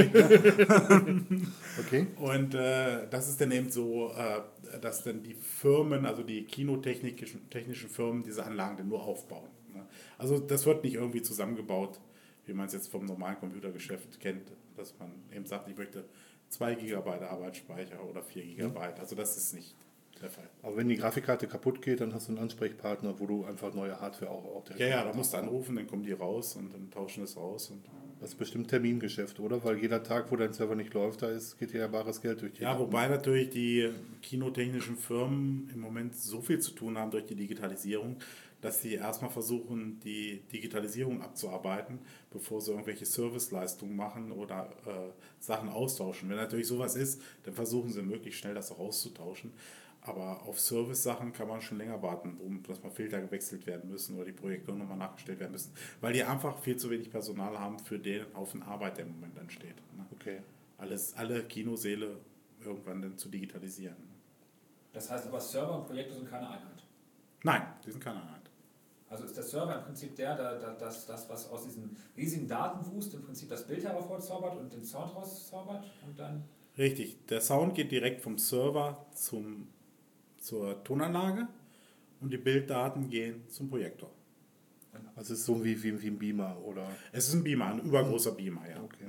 ich. Okay. Und äh, das ist dann eben so, äh, dass dann die Firmen, also die kinotechnischen technischen Firmen, diese Anlagen dann nur aufbauen. Ne? Also das wird nicht irgendwie zusammengebaut, wie man es jetzt vom normalen Computergeschäft kennt, dass man eben sagt, ich möchte zwei Gigabyte Arbeitsspeicher oder vier Gigabyte. Also das ist nicht der Fall. Aber wenn die Grafikkarte kaputt geht, dann hast du einen Ansprechpartner, wo du einfach neue Hardware auch, auch direkt... Ja, ja, da musst du anrufen, dann kommen die raus und dann tauschen das aus. Und das ist bestimmt Termingeschäft, oder? Weil jeder Tag, wo dein Server nicht läuft, da ist, geht dir ja bares Geld durch die Ja, Lappen. wobei natürlich die kinotechnischen Firmen im Moment so viel zu tun haben durch die Digitalisierung, dass sie erstmal versuchen, die Digitalisierung abzuarbeiten, bevor sie irgendwelche Serviceleistungen machen oder äh, Sachen austauschen. Wenn natürlich sowas ist, dann versuchen sie möglichst schnell das auch auszutauschen. Aber auf Service-Sachen kann man schon länger warten, um, dass mal Filter gewechselt werden müssen oder die Projektoren nochmal nachgestellt werden müssen, weil die einfach viel zu wenig Personal haben für den Haufen Arbeit, der im Moment ansteht. Ne? Okay. Alles, alle Kinosäle irgendwann dann zu digitalisieren. Das heißt aber, Server und Projektor sind keine Einheit? Nein, die sind keine Einheit. Also ist der Server im Prinzip der, der, der das, das, was aus diesem riesigen Datenwust im Prinzip das Bild hervorzaubert und den Sound rauszaubert und dann... Richtig, der Sound geht direkt vom Server zum zur Tonanlage und die Bilddaten gehen zum Projektor. Also es ist so wie, wie, wie ein Beamer, oder? Es ist ein Beamer, ein übergroßer Beamer, ja. Okay.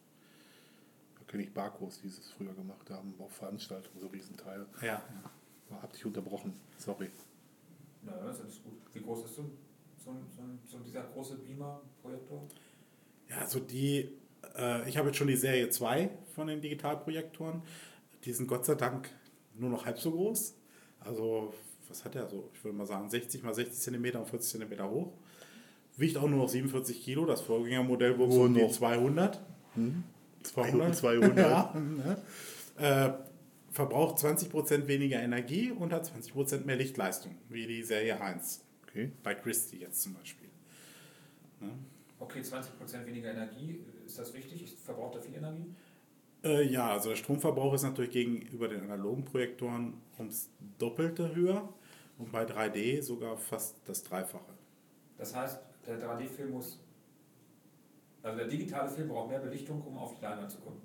Da kenne ich Barcos, die es früher gemacht haben, auf Veranstaltungen, so Riesenteile. Ja. Hab dich unterbrochen, sorry. Na, das ist gut. Wie groß ist so, so, so, so dieser große Beamer-Projektor? Ja, also die, äh, ich habe jetzt schon die Serie zwei von den Digitalprojektoren. Die sind Gott sei Dank nur noch halb so groß. Also, was hat der so? Ich würde mal sagen, sechzig mal sechzig Zentimeter und vierzig Zentimeter hoch. Wiegt auch nur noch siebenundvierzig Kilo. Das Vorgängermodell wog so um die zweihundert. Hm? zweihundert. zweihundert. Ja, ne? äh, verbraucht zwanzig Prozent weniger Energie und hat zwanzig Prozent mehr Lichtleistung, wie die Serie eins. Okay. Bei Christie jetzt zum Beispiel. Ne? Okay, zwanzig Prozent weniger Energie, ist das richtig? Ich verbrauche da viel Energie? Äh, ja, also der Stromverbrauch ist natürlich gegenüber den analogen Projektoren ums Doppelte höher und bei drei D sogar fast das Dreifache. Das heißt, der drei D-Film muss, also der digitale Film braucht mehr Belichtung, um auf die Leinwand zu kommen.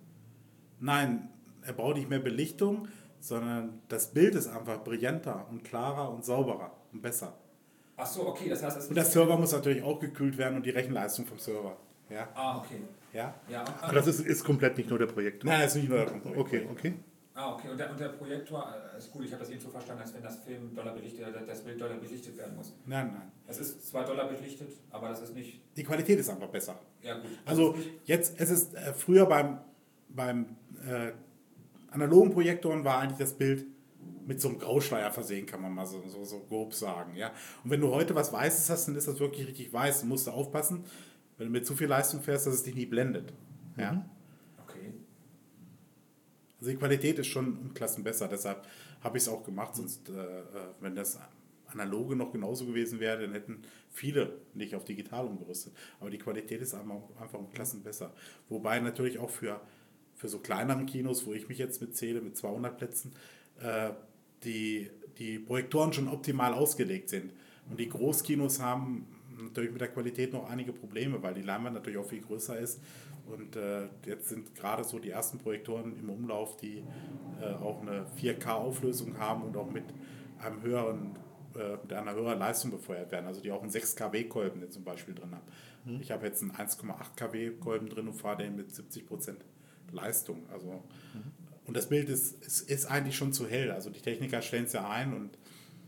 Nein, er braucht nicht mehr Belichtung, sondern das Bild ist einfach brillanter und klarer und sauberer und besser. Ach so, okay, das heißt, das Und der Server muss natürlich auch gekühlt werden und die Rechenleistung vom Server. Ja? Ah, okay. Ja? Ja, Aber das ist, ist komplett nicht nur der Projektor. Nein, das ist nicht nur der Punkt. Okay, okay. Ah, okay. Und der, und der Projektor, äh, ist gut, ich habe das eben so verstanden, als wenn das Film doller belichtet, äh, das Bild doller belichtet werden muss. Nein, nein. Es ist zwar doller belichtet, aber das ist nicht. Die Qualität ist einfach besser. Ja, gut. Also Das ist nicht, jetzt, es ist äh, früher beim, beim äh, analogen Projektoren war eigentlich das Bild mit so einem Grauschleier versehen, kann man mal so, so, so grob sagen. Ja? Und wenn du heute was Weißes hast, dann ist das wirklich richtig weiß. Du musst da aufpassen, wenn du mit zu viel Leistung fährst, dass es dich nie blendet. Ja? okay. Also die Qualität ist schon um Klassen besser, deshalb habe ich es auch gemacht. Sonst, äh, wenn das analoge noch genauso gewesen wäre, dann hätten viele nicht auf digital umgerüstet. Aber die Qualität ist einfach, einfach um Klassen besser. Wobei natürlich auch für, für so kleinere Kinos, wo ich mich jetzt mitzähle, mit zweihundert Plätzen, äh, die, die Projektoren schon optimal ausgelegt sind. Und die Großkinos haben natürlich mit der Qualität noch einige Probleme, weil die Leinwand natürlich auch viel größer ist. Und äh, jetzt sind gerade so die ersten Projektoren im Umlauf, die äh, auch eine vier K-Auflösung haben und auch mit einem höheren, äh, mit einer höheren Leistung befeuert werden. Also die auch einen sechs Kilowatt Kolben zum Beispiel drin haben. Mhm. Ich habe jetzt einen eins Komma acht Kilowatt Kolben drin und fahre den mit siebzig Prozent Leistung. Also, mhm. Und das Bild ist, ist, ist eigentlich schon zu hell. Also die Techniker stellen es ja ein und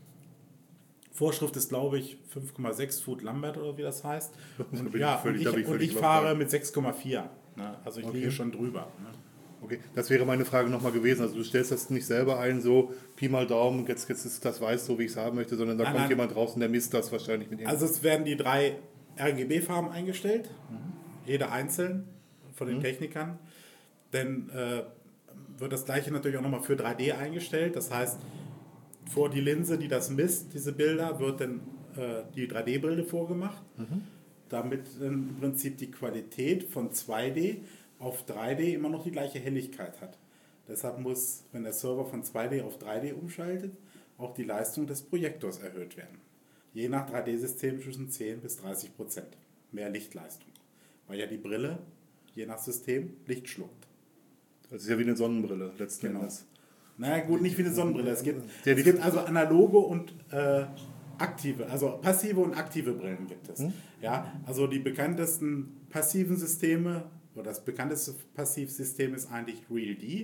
Vorschrift ist, glaube ich, fünf Komma sechs Foot Lambert oder wie das heißt. Und, ja, völlig, und ich, ich und ich fahre mit sechs Komma vier. Ne? Also ich okay. liege schon drüber. Ne? Okay, das wäre meine Frage nochmal gewesen. Also du stellst das nicht selber ein, so Pi mal Daumen, jetzt, jetzt ist das weiß so, wie ich es haben möchte, sondern da Nein, kommt nein. jemand draußen, der misst das wahrscheinlich mit ihm. Also es werden die drei R G B-Farben eingestellt, mhm. jede einzeln von den mhm. Technikern. Dann äh, wird das gleiche natürlich auch nochmal für drei D eingestellt. Das heißt, vor die Linse, die das misst, diese Bilder, wird dann äh, die drei D-Brille vorgemacht, mhm. damit dann im Prinzip die Qualität von zwei D auf drei D immer noch die gleiche Helligkeit hat. Deshalb muss, wenn der Server von zwei D auf drei D umschaltet, auch die Leistung des Projektors erhöht werden. Je nach drei D-System zwischen zehn bis dreißig Prozent mehr Lichtleistung. Weil ja die Brille, je nach System, Licht schluckt. Das ist ja wie eine Sonnenbrille letzten Genau. Endes. Na gut, nicht wie eine Sonnenbrille. Es gibt, Ja, es gibt also analoge und äh, aktive, also passive und aktive Brillen gibt es. Hm? Ja, also die bekanntesten passiven Systeme, oder das bekannteste Passivsystem ist eigentlich RealD.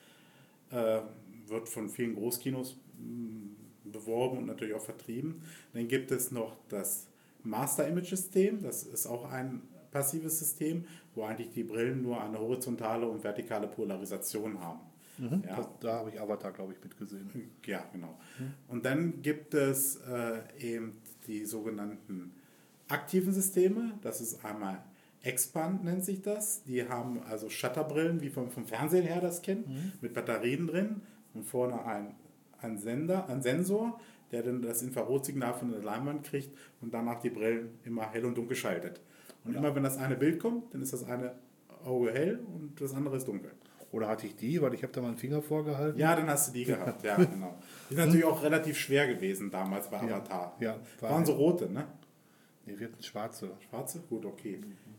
Äh, wird von vielen Großkinos mh, beworben und natürlich auch vertrieben. Dann gibt es noch das Master Image System. Das ist auch ein passives System, wo eigentlich die Brillen nur eine horizontale und vertikale Polarisation haben. Mhm. Ja. Das, da habe ich Avatar, glaube ich, mitgesehen. Ja, genau. Mhm. Und dann gibt es äh, eben die sogenannten aktiven Systeme. Das ist einmal Expand, nennt sich das. Die haben also Shutterbrillen, wie vom, vom Fernsehen her das kennt, mhm. mit Batterien drin und vorne ein, ein Sender, ein Sensor, der dann das Infrarotsignal von der Leinwand kriegt und danach die Brillen immer hell und dunkel schaltet. Und ja. immer wenn das eine Bild kommt, dann ist das eine Auge hell und das andere ist dunkel. Oder hatte ich die, weil ich habe da mal einen Finger vorgehalten. Ja, dann hast du die gehabt, ja, genau. Die sind natürlich auch relativ schwer gewesen damals bei Avatar. Ja, ja, war waren so rote, ne? Nee, wir hatten schwarze. Schwarze? Gut, okay.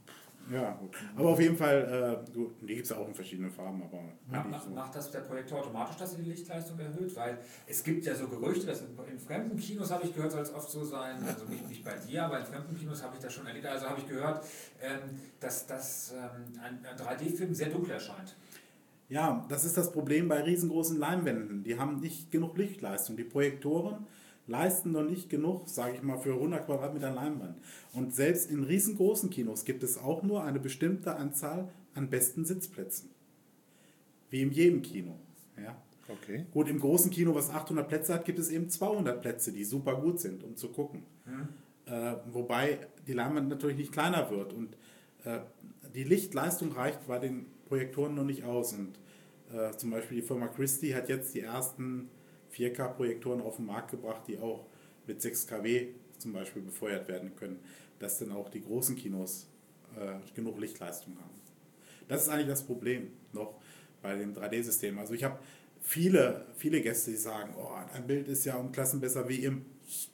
Ja, gut. Aber auf jeden Fall, äh, gut, die gibt es ja auch in verschiedenen Farben, aber Macht, eigentlich macht, so. macht das der Projektor automatisch, dass er die Lichtleistung erhöht? Weil es gibt ja so Gerüchte, dass in, in fremden Kinos habe ich gehört, soll es oft so sein, also nicht, nicht bei dir, aber in fremden Kinos habe ich das schon erlebt, also habe ich gehört, ähm, dass, dass ähm, ein, ein drei D-Film sehr dunkel erscheint. Ja, das ist das Problem bei riesengroßen Leinwänden. Die haben nicht genug Lichtleistung. Die Projektoren leisten noch nicht genug, sage ich mal, für hundert Quadratmeter Leinwand. Und selbst in riesengroßen Kinos gibt es auch nur eine bestimmte Anzahl an besten Sitzplätzen. Wie in jedem Kino. Ja. Okay. Gut, im großen Kino, was achthundert Plätze hat, gibt es eben zweihundert Plätze, die super gut sind, um zu gucken. Hm. Äh, wobei die Leinwand natürlich nicht kleiner wird. Und äh, die Lichtleistung reicht bei den Projektoren noch nicht aus. Und äh, zum Beispiel die Firma Christie hat jetzt die ersten vier K-Projektoren auf den Markt gebracht, die auch mit sechs Kilowatt zum Beispiel befeuert werden können, dass dann auch die großen Kinos äh, genug Lichtleistung haben. Das ist eigentlich das Problem noch bei dem drei D-System. Also ich habe viele, viele Gäste, die sagen, oh, ein Bild ist ja um Klassen besser wie im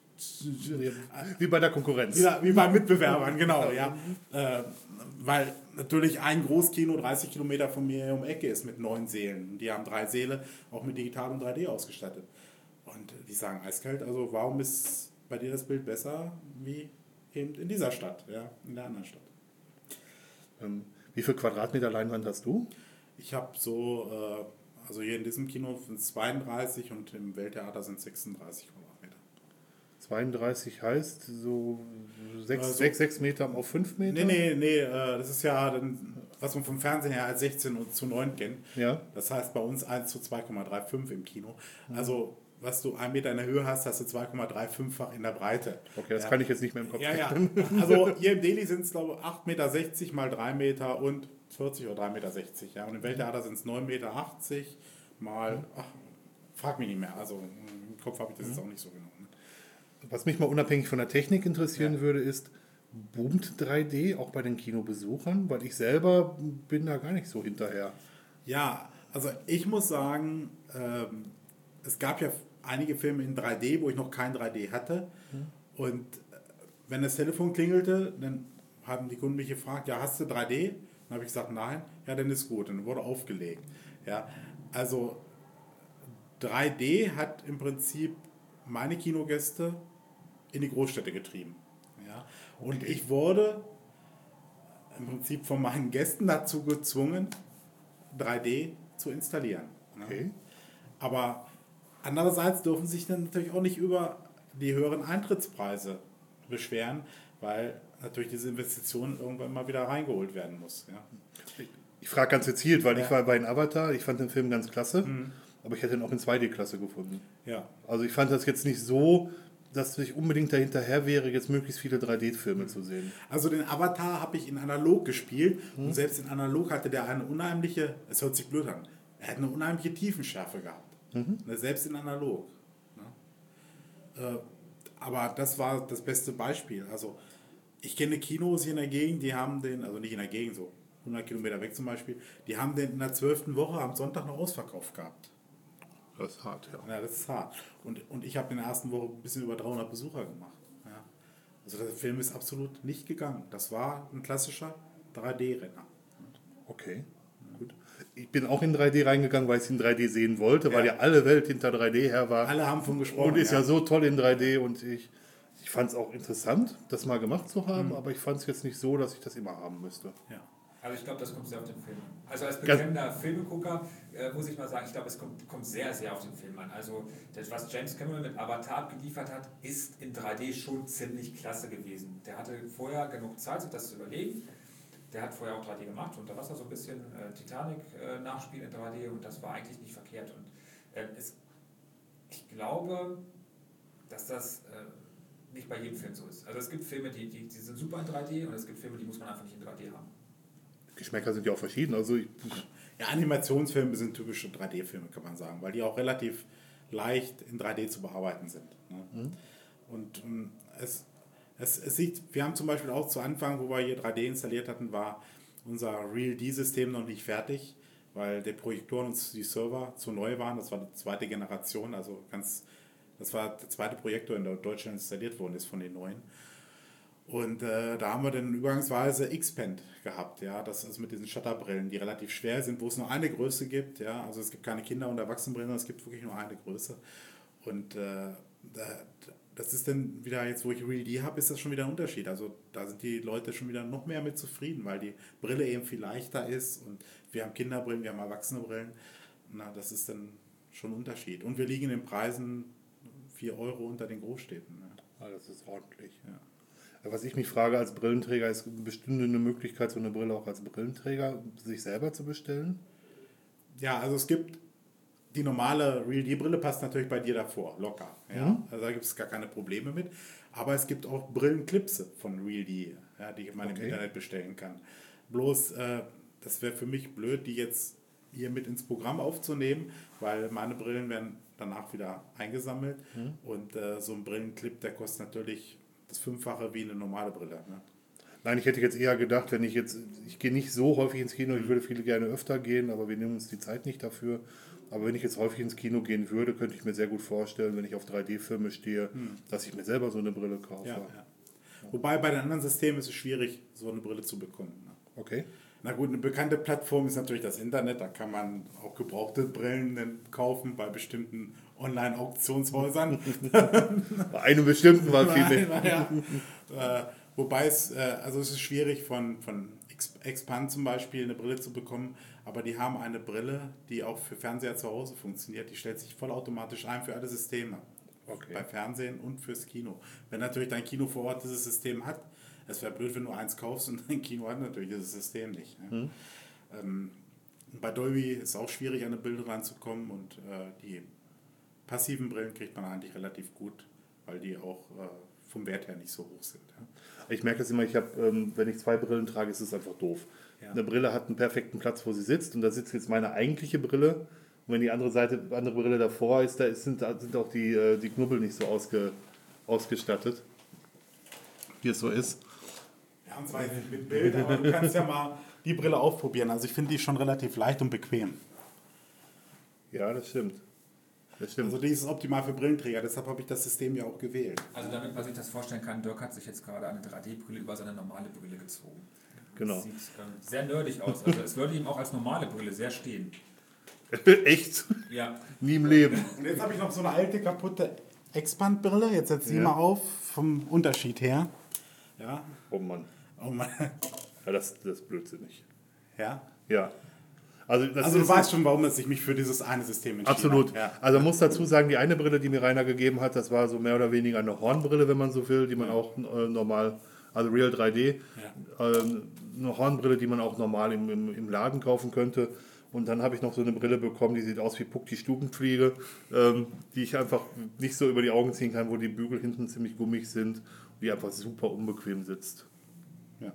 Wie bei der Konkurrenz. Ja, wie bei Mitbewerbern, genau, ja. Äh, weil natürlich ein Großkino dreißig Kilometer von mir um die Ecke ist mit neun Sälen. Und die haben drei Säle, auch mit digital und drei D ausgestattet. Und die sagen eiskalt, also warum ist bei dir das Bild besser wie eben in dieser Stadt, ja, in der anderen Stadt? Ähm, wie viel Quadratmeter Leinwand hast du? Ich habe so, äh, also hier in diesem Kino sind es zweiunddreißig und im Welttheater sind es sechsunddreißig Quadratmeter. zweiunddreißig heißt so Also- sechs Meter auf fünf Meter? Nee, nee, nee, äh, das ist ja dann, was man vom Fernsehen her als sechzehn zu neun kennt. Ja. Das heißt bei uns eins zu zwei Komma fünfunddreißig im Kino. Also was du einen Meter in der Höhe hast, hast du zwei Komma fünfunddreißig-fach in der Breite. Okay, das ja. kann ich jetzt nicht mehr im Kopf Ja, ja. rechnen. Also hier im Delhi sind es glaube ich acht Komma sechzig Meter mal drei Meter und vierzig oder drei Komma sechzig Meter. Ja. Und im Welttheater sind es neun Komma achtzig Meter mal, ach, frag mich nicht mehr. Also im Kopf habe ich das jetzt auch nicht so genau. Ne? Was mich mal unabhängig von der Technik interessieren Ja. würde, ist, boomt drei D auch bei den Kinobesuchern? Weil ich selber bin da gar nicht so hinterher. Ja, also ich muss sagen, ähm, es gab ja einige Filme in drei D, wo ich noch kein drei D hatte. Und äh, wenn das Telefon klingelte, dann haben die Kunden mich gefragt, ja, hast du drei D? Dann habe ich gesagt, nein. Ja, dann ist gut. Und dann wurde aufgelegt. Ja, also drei D hat im Prinzip meine Kinogäste in die Großstädte getrieben. Ja, und Okay. ich wurde im Prinzip von meinen Gästen dazu gezwungen, drei D zu installieren. Ne? Okay. Aber andererseits dürfen sich dann natürlich auch nicht über die höheren Eintrittspreise beschweren, weil natürlich diese Investition irgendwann mal wieder reingeholt werden muss. Ja. Ich frage ganz gezielt, weil Ja. ich war bei den Avatar, ich fand den Film ganz klasse, Mhm. aber ich hätte ihn auch in zwei D-Klasse gefunden. Ja. Also ich fand das jetzt nicht so, dass ich unbedingt dahinterher wäre, jetzt möglichst viele drei D-Filme zu sehen. Also den Avatar habe ich in analog gespielt und selbst in analog hatte der eine unheimliche, es hört sich blöd an, er hat eine unheimliche Tiefenschärfe gehabt. Ne, selbst in analog. Ne? Äh, aber das war das beste Beispiel. Also ich kenne Kinos hier in der Gegend, die haben den, also nicht in der Gegend, so hundert Kilometer weg zum Beispiel, die haben den in der zwölften Woche am Sonntag noch ausverkauft gehabt. Das ist hart, ja. Ja, das ist hart. Und, und ich habe in der ersten Woche ein bisschen über dreihundert Besucher gemacht. Ja. Also der Film ist absolut nicht gegangen. Das war ein klassischer drei D-Renner. Okay, gut. Ich bin auch in drei D reingegangen, weil ich es in drei D sehen wollte, weil Ja. ja alle Welt hinter drei D her war. Alle haben von gesprochen. Und ist ja, so toll in drei D und ich, ich fand es auch interessant, das mal gemacht zu haben, aber ich fand es jetzt nicht so, dass ich das immer haben müsste. Ja. Also ich glaube, das kommt sehr auf den Film an. Also als Ganz- bekennender Filmegucker äh, muss ich mal sagen, ich glaube, es kommt, kommt sehr, sehr auf den Film an. Also das, was James Cameron mit Avatar geliefert hat, ist in drei D schon ziemlich klasse gewesen. Der hatte vorher genug Zeit, sich das zu überlegen. Der hat vorher auch drei D gemacht, unter Wasser so ein bisschen äh, Titanic-Nachspiel in drei D und das war eigentlich nicht verkehrt. Und äh, es, ich glaube, dass das äh, nicht bei jedem Film so ist. Also es gibt Filme, die, die, die sind super in drei D und es gibt Filme, die muss man einfach nicht in drei D haben. Geschmäcker sind ja auch verschieden. Also ich, Ja, Animationsfilme sind typische drei D-Filme, kann man sagen, weil die auch relativ leicht in drei D zu bearbeiten sind. Ne? Und ähm, es, es, es sieht, wir haben zum Beispiel auch zu Anfang, wo wir hier drei D installiert hatten, war unser Real D-System noch nicht fertig, weil die Projektoren und die Server zu neu waren. Das war die zweite Generation, also ganz, das war der zweite Projektor, in der Deutschland installiert worden ist von den neuen. Und äh, da haben wir dann übergangsweise X-Pent gehabt, ja, das ist mit diesen Shutterbrillen, die relativ schwer sind, wo es nur eine Größe gibt, ja, also es gibt keine Kinder- und Erwachsenenbrillen, es gibt wirklich nur eine Größe. Und äh, da, das ist dann wieder, jetzt wo ich Real D habe, ist das schon wieder ein Unterschied. Also da sind die Leute schon wieder noch mehr mit zufrieden, weil die Brille eben viel leichter ist und wir haben Kinderbrillen, wir haben Erwachsenenbrillen. Na, das ist dann schon ein Unterschied. Und wir liegen in den Preisen vier Euro unter den Großstädten. Ne? Ah, das ist ordentlich. Ja. Was ich mich frage als Brillenträger, ist bestimmt eine Möglichkeit, so eine Brille auch als Brillenträger sich selber zu bestellen? Ja, also es gibt die normale Real D-Brille passt natürlich bei dir davor, locker. Ja? Mhm. Also da gibt es gar keine Probleme mit. Aber es gibt auch Brillenklipse von Real D, ja, die man okay. im Internet bestellen kann. Bloß, äh, das wäre für mich blöd, die jetzt hier mit ins Programm aufzunehmen, weil meine Brillen werden danach wieder eingesammelt. Mhm. Und äh, so ein Brillenclip, der kostet natürlich das Fünffache wie eine normale Brille. Ne? Nein, ich hätte jetzt eher gedacht, wenn ich jetzt, ich gehe nicht so häufig ins Kino, ich würde viele gerne öfter gehen, aber wir nehmen uns die Zeit nicht dafür. Aber wenn ich jetzt häufig ins Kino gehen würde, könnte ich mir sehr gut vorstellen, wenn ich auf drei D-Filme stehe, hm. dass ich mir selber so eine Brille kaufe. Ja, ja. Wobei bei den anderen Systemen ist es schwierig, so eine Brille zu bekommen. Ne? Okay. Na gut, eine bekannte Plattform ist natürlich das Internet, da kann man auch gebrauchte Brillen kaufen bei bestimmten Online-Auktionshäusern. Bei einem bestimmten war viel mehr. Ja. äh, wobei es, äh, also es ist schwierig von, von Expand zum Beispiel eine Brille zu bekommen, aber die haben eine Brille, die auch für Fernseher zu Hause funktioniert, die stellt sich vollautomatisch ein für alle Systeme. Okay. Bei Fernsehen und fürs Kino. Wenn natürlich dein Kino vor Ort dieses System hat, es wäre blöd, wenn du eins kaufst und dein Kino hat natürlich dieses System nicht. Ne? Hm. Ähm, bei Dolby ist es auch schwierig, an eine Bilder ranzukommen und äh, die passiven Brillen kriegt man eigentlich relativ gut, weil die auch äh, vom Wert her nicht so hoch sind. Ja? Ich merke das immer, ich habe, ähm, wenn ich zwei Brillen trage, ist es einfach doof. Ja. Eine Brille hat einen perfekten Platz, wo sie sitzt und da sitzt jetzt meine eigentliche Brille. Und wenn die andere Seite, andere Brille davor ist, da sind, sind auch die, die Knubbel nicht so ausge, ausgestattet, wie es so ist. Ja, und zwar nicht mit Bild, aber du kannst ja mal die Brille aufprobieren. Also ich finde die schon relativ leicht und bequem. Ja, das stimmt. Das stimmt. Also die ist optimal für Brillenträger, deshalb habe ich das System ja auch gewählt. Also damit man sich das vorstellen kann, Dirk hat sich jetzt gerade eine drei D-Brille über seine normale Brille gezogen. Genau. Das sieht ähm, sehr nerdig aus. Also es würde ihm auch als normale Brille sehr stehen. Echt? Ja. Nie im Leben. Und jetzt habe ich noch so eine alte, kaputte Expand-Brille. Jetzt setz sie ja. mal auf, vom Unterschied her. Ja. Oh Mann. Oh Mann. Ja, das, das ist blödsinnig. Ja? Ja. Also, das also du ist, weißt schon, warum ich mich für dieses eine System entschieden absolut. habe. Ja. Also man muss dazu sagen, die eine Brille, die mir Rainer gegeben hat, das war so mehr oder weniger eine Hornbrille, wenn man so will, die man ja. auch äh, normal, also Real drei D, ja. äh, eine Hornbrille, die man auch normal im, im, im Laden kaufen könnte. Und dann habe ich noch so eine Brille bekommen, die sieht aus wie Puck die Stubenfliege, ähm, die ich einfach nicht so über die Augen ziehen kann, wo die Bügel hinten ziemlich gummig sind, die einfach super unbequem sitzt. Ja.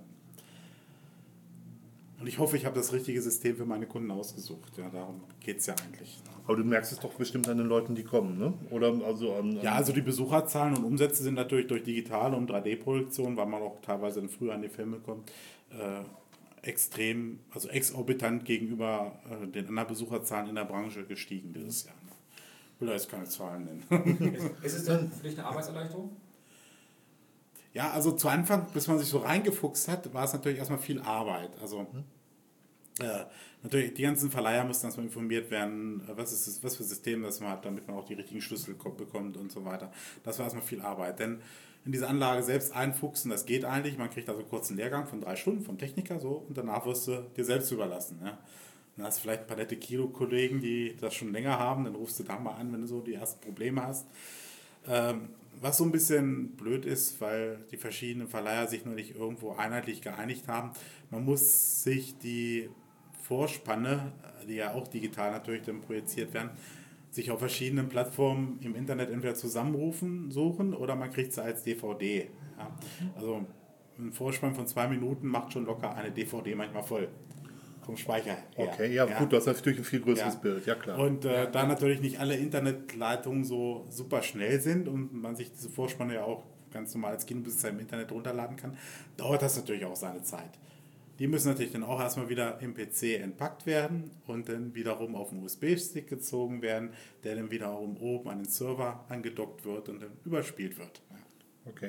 Und ich hoffe, ich habe das richtige System für meine Kunden ausgesucht. Ja, darum geht es ja eigentlich. Aber du merkst es doch bestimmt an den Leuten, die kommen, ne? Oder also an, an ja, also die Besucherzahlen und Umsätze sind natürlich durch digitale und drei D-Produktion, weil man auch teilweise früher an die Filme kommt, äh, extrem, also exorbitant gegenüber äh, den anderen Besucherzahlen in der Branche gestiegen dieses Jahr. Ich will da jetzt keine Zahlen nennen. Ist, ist es denn für dich eine Arbeitserleichterung? Ja, also zu Anfang, bis man sich so reingefuchst hat, war es natürlich erstmal viel Arbeit. Also äh, natürlich, die ganzen Verleiher müssen erstmal informiert werden, was ist das, was für System das man hat, damit man auch die richtigen Schlüssel bekommt und so weiter. Das war erstmal viel Arbeit. Denn in diese Anlage selbst einfuchsen, das geht eigentlich. Man kriegt also kurz einen Lehrgang von drei Stunden vom Techniker so und danach wirst du dir selbst überlassen. Ja. Dann hast du vielleicht ein paar nette Kilo-Kollegen, die das schon länger haben, dann rufst du da mal an, wenn du so die ersten Probleme hast. Ähm, was so ein bisschen blöd ist, weil die verschiedenen Verleiher sich noch nicht irgendwo einheitlich geeinigt haben. Man muss sich die Vorspanne, die ja auch digital natürlich dann projiziert werden, sich auf verschiedenen Plattformen im Internet entweder zusammenrufen, suchen oder man kriegt sie als D V D. Ja. Also ein Vorspann von zwei Minuten macht schon locker eine D V D manchmal voll. Vom Speicher her. Okay, ja, ja. Gut, du hast natürlich ein viel größeres ja. Bild, ja klar. Und äh, da natürlich nicht alle Internetleitungen so super schnell sind und man sich diese Vorspanne ja auch ganz normal als Kinobesitzer im Internet runterladen kann, dauert das natürlich auch seine Zeit. Die müssen natürlich dann auch erstmal wieder im P C entpackt werden und dann wiederum auf den U S B-Stick gezogen werden, der dann wiederum oben an den Server angedockt wird und dann überspielt wird. Okay.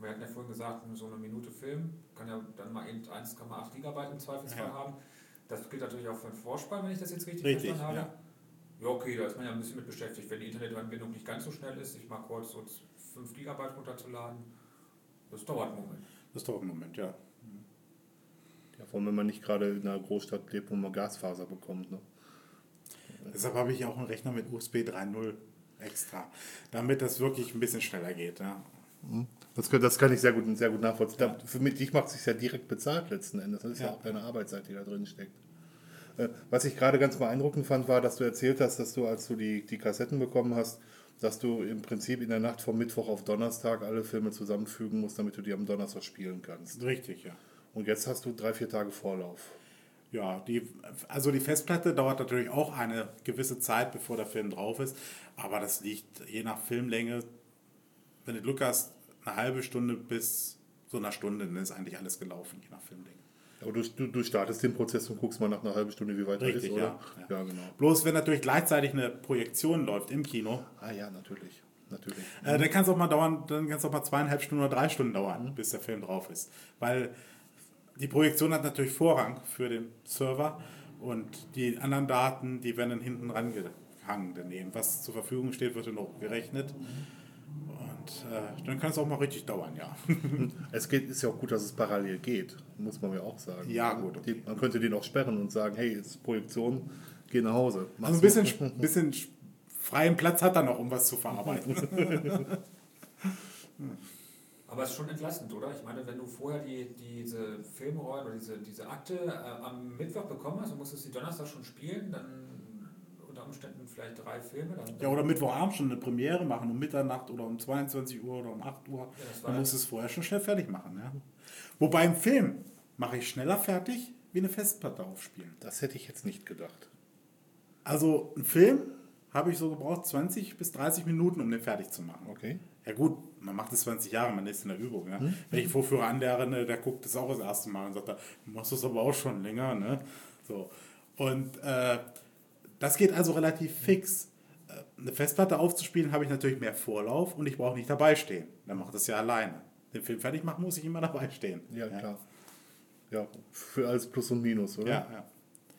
Wir hatten ja vorhin gesagt, so eine Minute Film kann ja dann mal eben eins Komma acht Gigabyte im Zweifelsfall Ja. haben. Das gilt natürlich auch für den Vorspann, wenn ich das jetzt richtig, Richtig, verstanden habe. ja. Ja, okay, da ist man ja ein bisschen mit beschäftigt. Wenn die Internetanbindung nicht ganz so schnell ist, sich mal kurz so fünf Gigabyte runterzuladen, das dauert einen Moment. Das dauert einen Moment, ja. Ja, vor allem, wenn man nicht gerade in einer Großstadt lebt, wo man Gasfaser bekommt. Ne? Deshalb habe ich auch einen Rechner mit U S B drei Punkt null extra, damit das wirklich ein bisschen schneller geht. Ja. Das, kann- das kann ich sehr gut, sehr gut nachvollziehen. Da- Für mich macht es sich ja direkt bezahlt letzten Endes. Das ist ja, Ja. auch deine Arbeitszeit, die da drin steckt. Äh, Was ich gerade ganz beeindruckend fand, war, dass du erzählt hast, dass du, als du die, die Kassetten bekommen hast, dass du im Prinzip in der Nacht vom Mittwoch auf Donnerstag alle Filme zusammenfügen musst, damit du die am Donnerstag spielen kannst. Richtig, ja. Und jetzt hast du drei, vier Tage Vorlauf. Ja, die, also die Festplatte dauert natürlich auch eine gewisse Zeit, bevor der Film drauf ist. Aber das liegt je nach Filmlänge, wenn du Glück hast, eine halbe Stunde bis so einer Stunde, dann ist eigentlich alles gelaufen, je nach Filmlänge. Aber du, du, du startest den Prozess und guckst mal nach einer halben Stunde, wie weit er ist, Richtig, oder? ja, ja. Ja, genau. Bloß wenn natürlich gleichzeitig eine Projektion läuft im Kino, Ah ja, natürlich. natürlich. äh, dann kann es auch mal dauern, dann kann es auch mal zweieinhalb Stunden oder drei Stunden dauern, bis der Film drauf ist. Weil die Projektion hat natürlich Vorrang für den Server und die anderen Daten, die werden dann hinten rangehangen daneben. Was zur Verfügung steht, wird dann noch gerechnet. Und äh, dann kann es auch mal richtig dauern, ja. Es geht, ist ja auch gut, dass es parallel geht, muss man ja auch sagen. Ja, gut, okay. Die, man könnte den auch sperren und sagen, hey, jetzt ist Projektion, geh nach Hause. Also ein bisschen, bisschen freien Platz hat er noch, um was zu verarbeiten. Aber es ist schon entlastend, oder? Ich meine, wenn du vorher die, diese Filmrollen oder diese, diese Akte äh, am Mittwoch bekommen hast und musstest die Donnerstag schon spielen, dann unter Umständen vielleicht drei Filme. Dann, Ja, oder Mittwochabend schon eine Premiere machen, um Mitternacht oder um zweiundzwanzig Uhr oder um acht Uhr. das war Dann musst du es vorher schon schnell fertig machen. Ja. Wobei im Film mache ich schneller fertig, wie eine Festplatte aufspielen. Das hätte ich jetzt nicht gedacht. Also ein Film habe ich so gebraucht zwanzig bis dreißig Minuten, um den fertig zu machen. Okay. Ja gut, man macht es zwanzig Jahre, man ist in der Übung. Ja. Wenn ich Vorführer anlerne, der guckt das auch das erste Mal und sagt, du machst das aber auch schon länger. Ne? So. Und äh, das geht also relativ fix. Äh, Eine Festplatte aufzuspielen, habe ich natürlich mehr Vorlauf und ich brauche nicht dabei stehen. Dann macht das ja alleine. Den Film fertig machen, muss ich immer dabei stehen. Ja, klar. Ja, für alles Plus und Minus, oder? Ja, ja.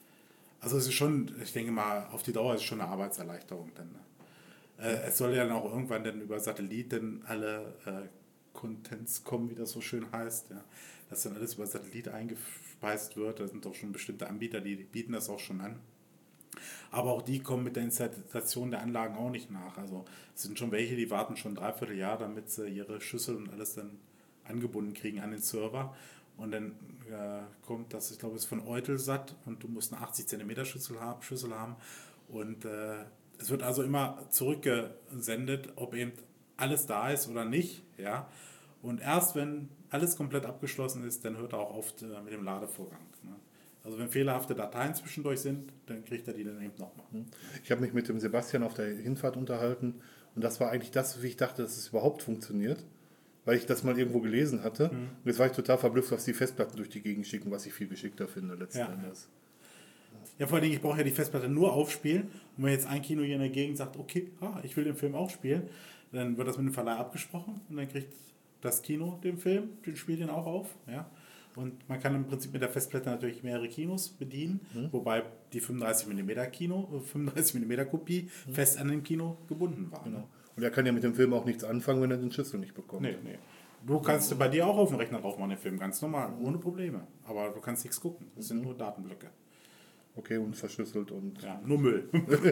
Also es ist schon, ich denke mal, auf die Dauer ist es schon eine Arbeitserleichterung dann. Ne? Äh, es soll ja dann auch irgendwann dann über Satelliten alle äh, Contents kommen, wie das so schön heißt. Ja? Dass dann alles über Satellit eingespeist wird. Da sind doch schon bestimmte Anbieter, die bieten das auch schon an. Aber auch die kommen mit der Installation der Anlagen auch nicht nach. Also es sind schon welche, die warten schon ein Dreivierteljahr, damit sie ihre Schüssel und alles dann angebunden kriegen an den Server. Und dann äh, kommt das, ich glaube, es ist von Eutelsat und du musst eine achtzig Zentimeter Schüssel haben. Schüssel haben. Und äh, es wird also immer zurückgesendet, ob eben alles da ist oder nicht. Ja? Und erst wenn alles komplett abgeschlossen ist, dann hört er auch auf äh, mit dem Ladevorgang. Ne? Also wenn fehlerhafte Dateien zwischendurch sind, dann kriegt er die dann eben nochmal. Ich habe mich mit dem Sebastian auf der Hinfahrt unterhalten und das war eigentlich das, wie ich dachte, dass es überhaupt funktioniert, weil ich das mal irgendwo gelesen hatte. Und jetzt war ich total verblüfft, was die Festplatten durch die Gegend schicken, was ich viel geschickter finde letzten Ja. Endes. Ja, vor allen Dingen, ich brauche ja die Festplatte nur aufspielen. Und wenn jetzt ein Kino hier in der Gegend sagt, okay, ah, ich will den Film auch spielen, dann wird das mit dem Verleih abgesprochen und dann kriegt das Kino den Film, den spielt den auch auf. Ja. Und man kann im Prinzip mit der Festplatte natürlich mehrere Kinos bedienen, mhm. wobei die fünfunddreißig Millimeter Kino, fünfunddreißig Millimeter Kopie mhm. fest an dem Kino gebunden war. Genau. Und er kann ja mit dem Film auch nichts anfangen, wenn er den Schlüssel nicht bekommt. Nee, nee. Du kannst bei dir auch auf dem Rechner drauf machen, den Film, ganz normal, ohne Probleme. Aber du kannst nichts gucken, das sind nur Datenblöcke. Okay, und verschlüsselt und... Ja, nur Müll.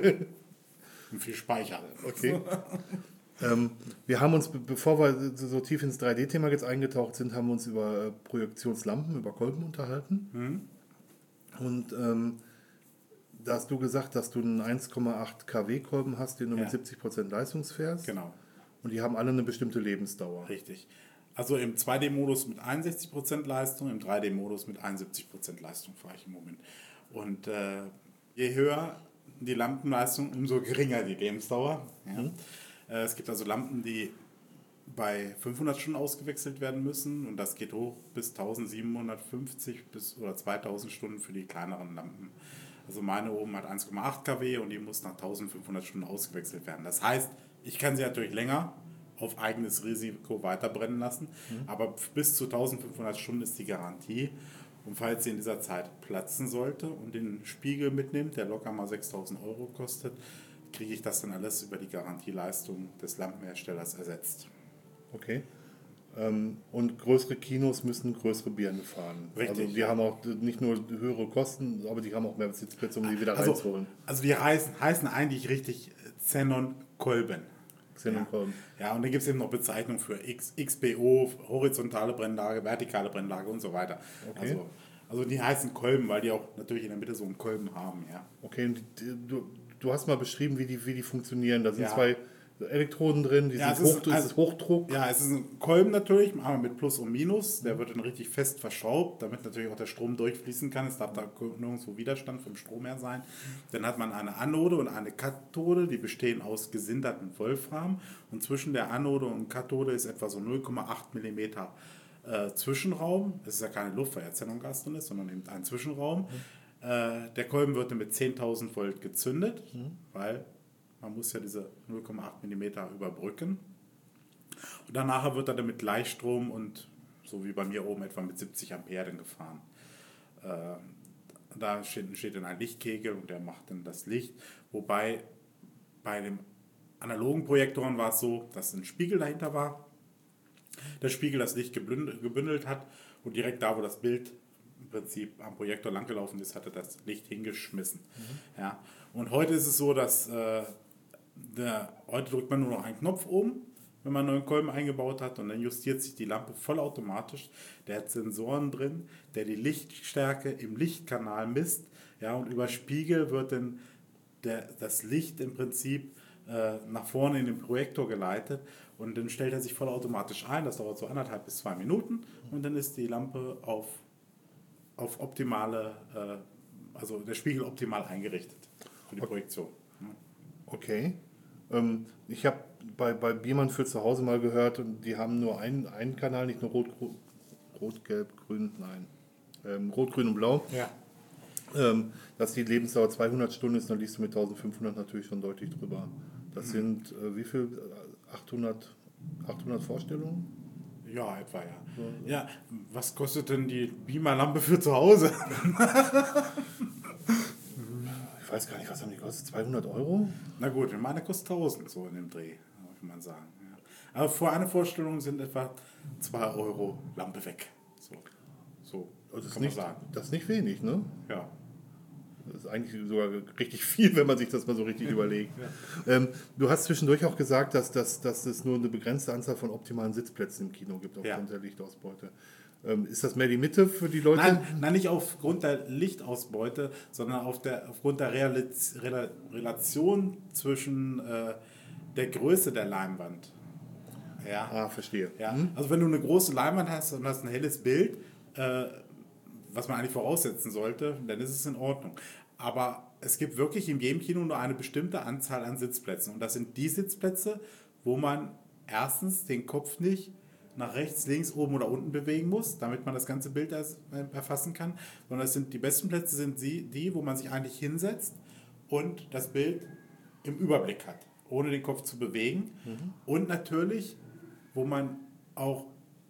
Und viel Speicher. Okay. ähm, wir haben uns, bevor wir so tief ins drei D-Thema jetzt eingetaucht sind, haben wir uns über äh, Projektionslampen, über Kolben unterhalten. Mhm. Und ähm, da hast du gesagt, dass du einen eins Komma acht Kilowatt Kolben hast, den du Ja. mit siebzig Prozent Leistung fährst. Genau, Und die haben alle eine bestimmte Lebensdauer. richtig. Also im zwei D-Modus mit einundsechzig Prozent Leistung, im drei D-Modus mit einundsiebzig Prozent Leistung fahre ich im Moment. Und äh, je höher die Lampenleistung, umso geringer die Lebensdauer. Ja. Mhm. Äh, es gibt also Lampen, die bei fünfhundert Stunden ausgewechselt werden müssen und das geht hoch bis eintausendsiebenhundertfünfzig bis, oder zweitausend Stunden für die kleineren Lampen. Also meine oben hat eins Komma acht Kilowatt und die muss nach eintausendfünfhundert Stunden ausgewechselt werden. Das heißt, ich kann sie natürlich länger auf eigenes Risiko weiterbrennen lassen. Mhm. Aber bis zu eintausendfünfhundert Stunden ist die Garantie. Und falls sie in dieser Zeit platzen sollte und den Spiegel mitnimmt, der locker mal sechstausend Euro kostet, kriege ich das dann alles über die Garantieleistung des Lampenherstellers ersetzt. Okay. Ähm, und größere Kinos müssen größere Birnen fahren. Richtig, also die ja. haben auch nicht nur höhere Kosten, aber die haben auch mehr Sitzplätze, um die wieder Also, reinzuholen. also die heißen, heißen eigentlich richtig Xenon-Kolben. Xenon-Kolben. Ja. ja, und dann gibt es eben noch Bezeichnungen für X, X B O, horizontale Brennlage, vertikale Brennlage und so weiter. Okay. Also, also die heißen Kolben, weil die auch natürlich in der Mitte so einen Kolben haben. Ja. Okay, und die, du, du hast mal beschrieben, wie die, wie die funktionieren. Da sind Ja. zwei Elektroden drin, die Ja, sind es ist- hoch, das also- ist Hochdruck. Ja, es ist ein Kolben natürlich, aber mit Plus und Minus. Der wird dann richtig fest verschraubt, damit natürlich auch der Strom durchfließen kann. Es darf da nirgendwo Widerstand vom Strom her sein. Dann hat man eine Anode und eine Kathode, die bestehen aus gesinterten Wolfram. Und zwischen der Anode und Kathode ist etwa so null Komma acht Millimeter äh, Zwischenraum. Es ist ja keine Luft, weil ja Xenongas drin ist, sondern eben ein Zwischenraum. Mhm. Äh, der Kolben wird dann mit zehntausend Volt gezündet, mhm. weil man muss ja diese null Komma acht Millimeter überbrücken. Und danach wird er dann mit Gleichstrom und so wie bei mir oben etwa mit siebzig Ampere dann gefahren. Äh, da steht, steht dann ein Lichtkegel und der macht dann das Licht. Wobei bei dem analogen Projektoren war es so, dass ein Spiegel dahinter war. Der Spiegel das Licht gebündelt, gebündelt hat und direkt da, wo das Bild im Prinzip am Projektor langgelaufen ist, hat er das Licht hingeschmissen. Mhm. Ja. Und heute ist es so, dass äh, der, heute drückt man nur noch einen Knopf oben, wenn man einen neuen Kolben eingebaut hat und dann justiert sich die Lampe vollautomatisch. Der hat Sensoren drin, der die Lichtstärke im Lichtkanal misst. Ja, und über Spiegel wird dann der, das Licht im Prinzip äh, nach vorne in den Projektor geleitet und dann stellt er sich vollautomatisch ein. Das dauert so anderthalb bis zwei Minuten und dann ist die Lampe auf, auf optimale, äh, also der Spiegel optimal eingerichtet für die Projektion. Ja. Okay. Ähm, ich habe bei, bei Biermann für zu Hause mal gehört, und die haben nur einen, einen Kanal, nicht nur rot, rot, rot gelb, grün, nein. Ähm, rot, grün und blau. Ja. Ähm, dass die Lebensdauer zweihundert Stunden ist, dann liegst du mit eintausendfünfhundert natürlich schon deutlich drüber. Das mhm. sind äh, wie viel? achthundert, achthundert Vorstellungen? Ja, etwa, ja. So. Ja, was kostet denn die Beamer-Lampe für zu Hause? Ich weiß gar nicht, was haben die gekostet? zweihundert Euro? Na gut, meine kostet tausend, so in dem Dreh, kann man sagen. Ja. Aber vor einer Vorstellung sind etwa zwei Euro Lampe weg. So, so das, ist kann nicht, man sagen. Das ist nicht wenig, ne? Ja. Das ist eigentlich sogar richtig viel, wenn man sich das mal so richtig überlegt. Ja. Ähm, du hast zwischendurch auch gesagt, dass, dass, dass es nur eine begrenzte Anzahl von optimalen Sitzplätzen im Kino gibt aufgrund ja. der Lichtausbeute. Ähm, ist das mehr die Mitte für die Leute? Nein, nein, nicht aufgrund der Lichtausbeute, sondern auf der, aufgrund der Realiz- Rela- Relation zwischen äh, der Größe der Leinwand. Ja. Ah, verstehe. Ja. Hm? Also wenn du eine große Leinwand hast und hast ein helles Bild, äh, was man eigentlich voraussetzen sollte, dann ist es in Ordnung. Aber es gibt wirklich in jedem Kino nur eine bestimmte Anzahl an Sitzplätzen. Und das sind die Sitzplätze, wo man erstens den Kopf nicht nach rechts, links, oben oder unten bewegen muss, damit man das ganze Bild erfassen kann. Sondern das sind, die besten Plätze sind die, die, wo man sich eigentlich hinsetzt und das Bild im Überblick hat, ohne den Kopf zu bewegen. Mhm. Und natürlich, wo man auch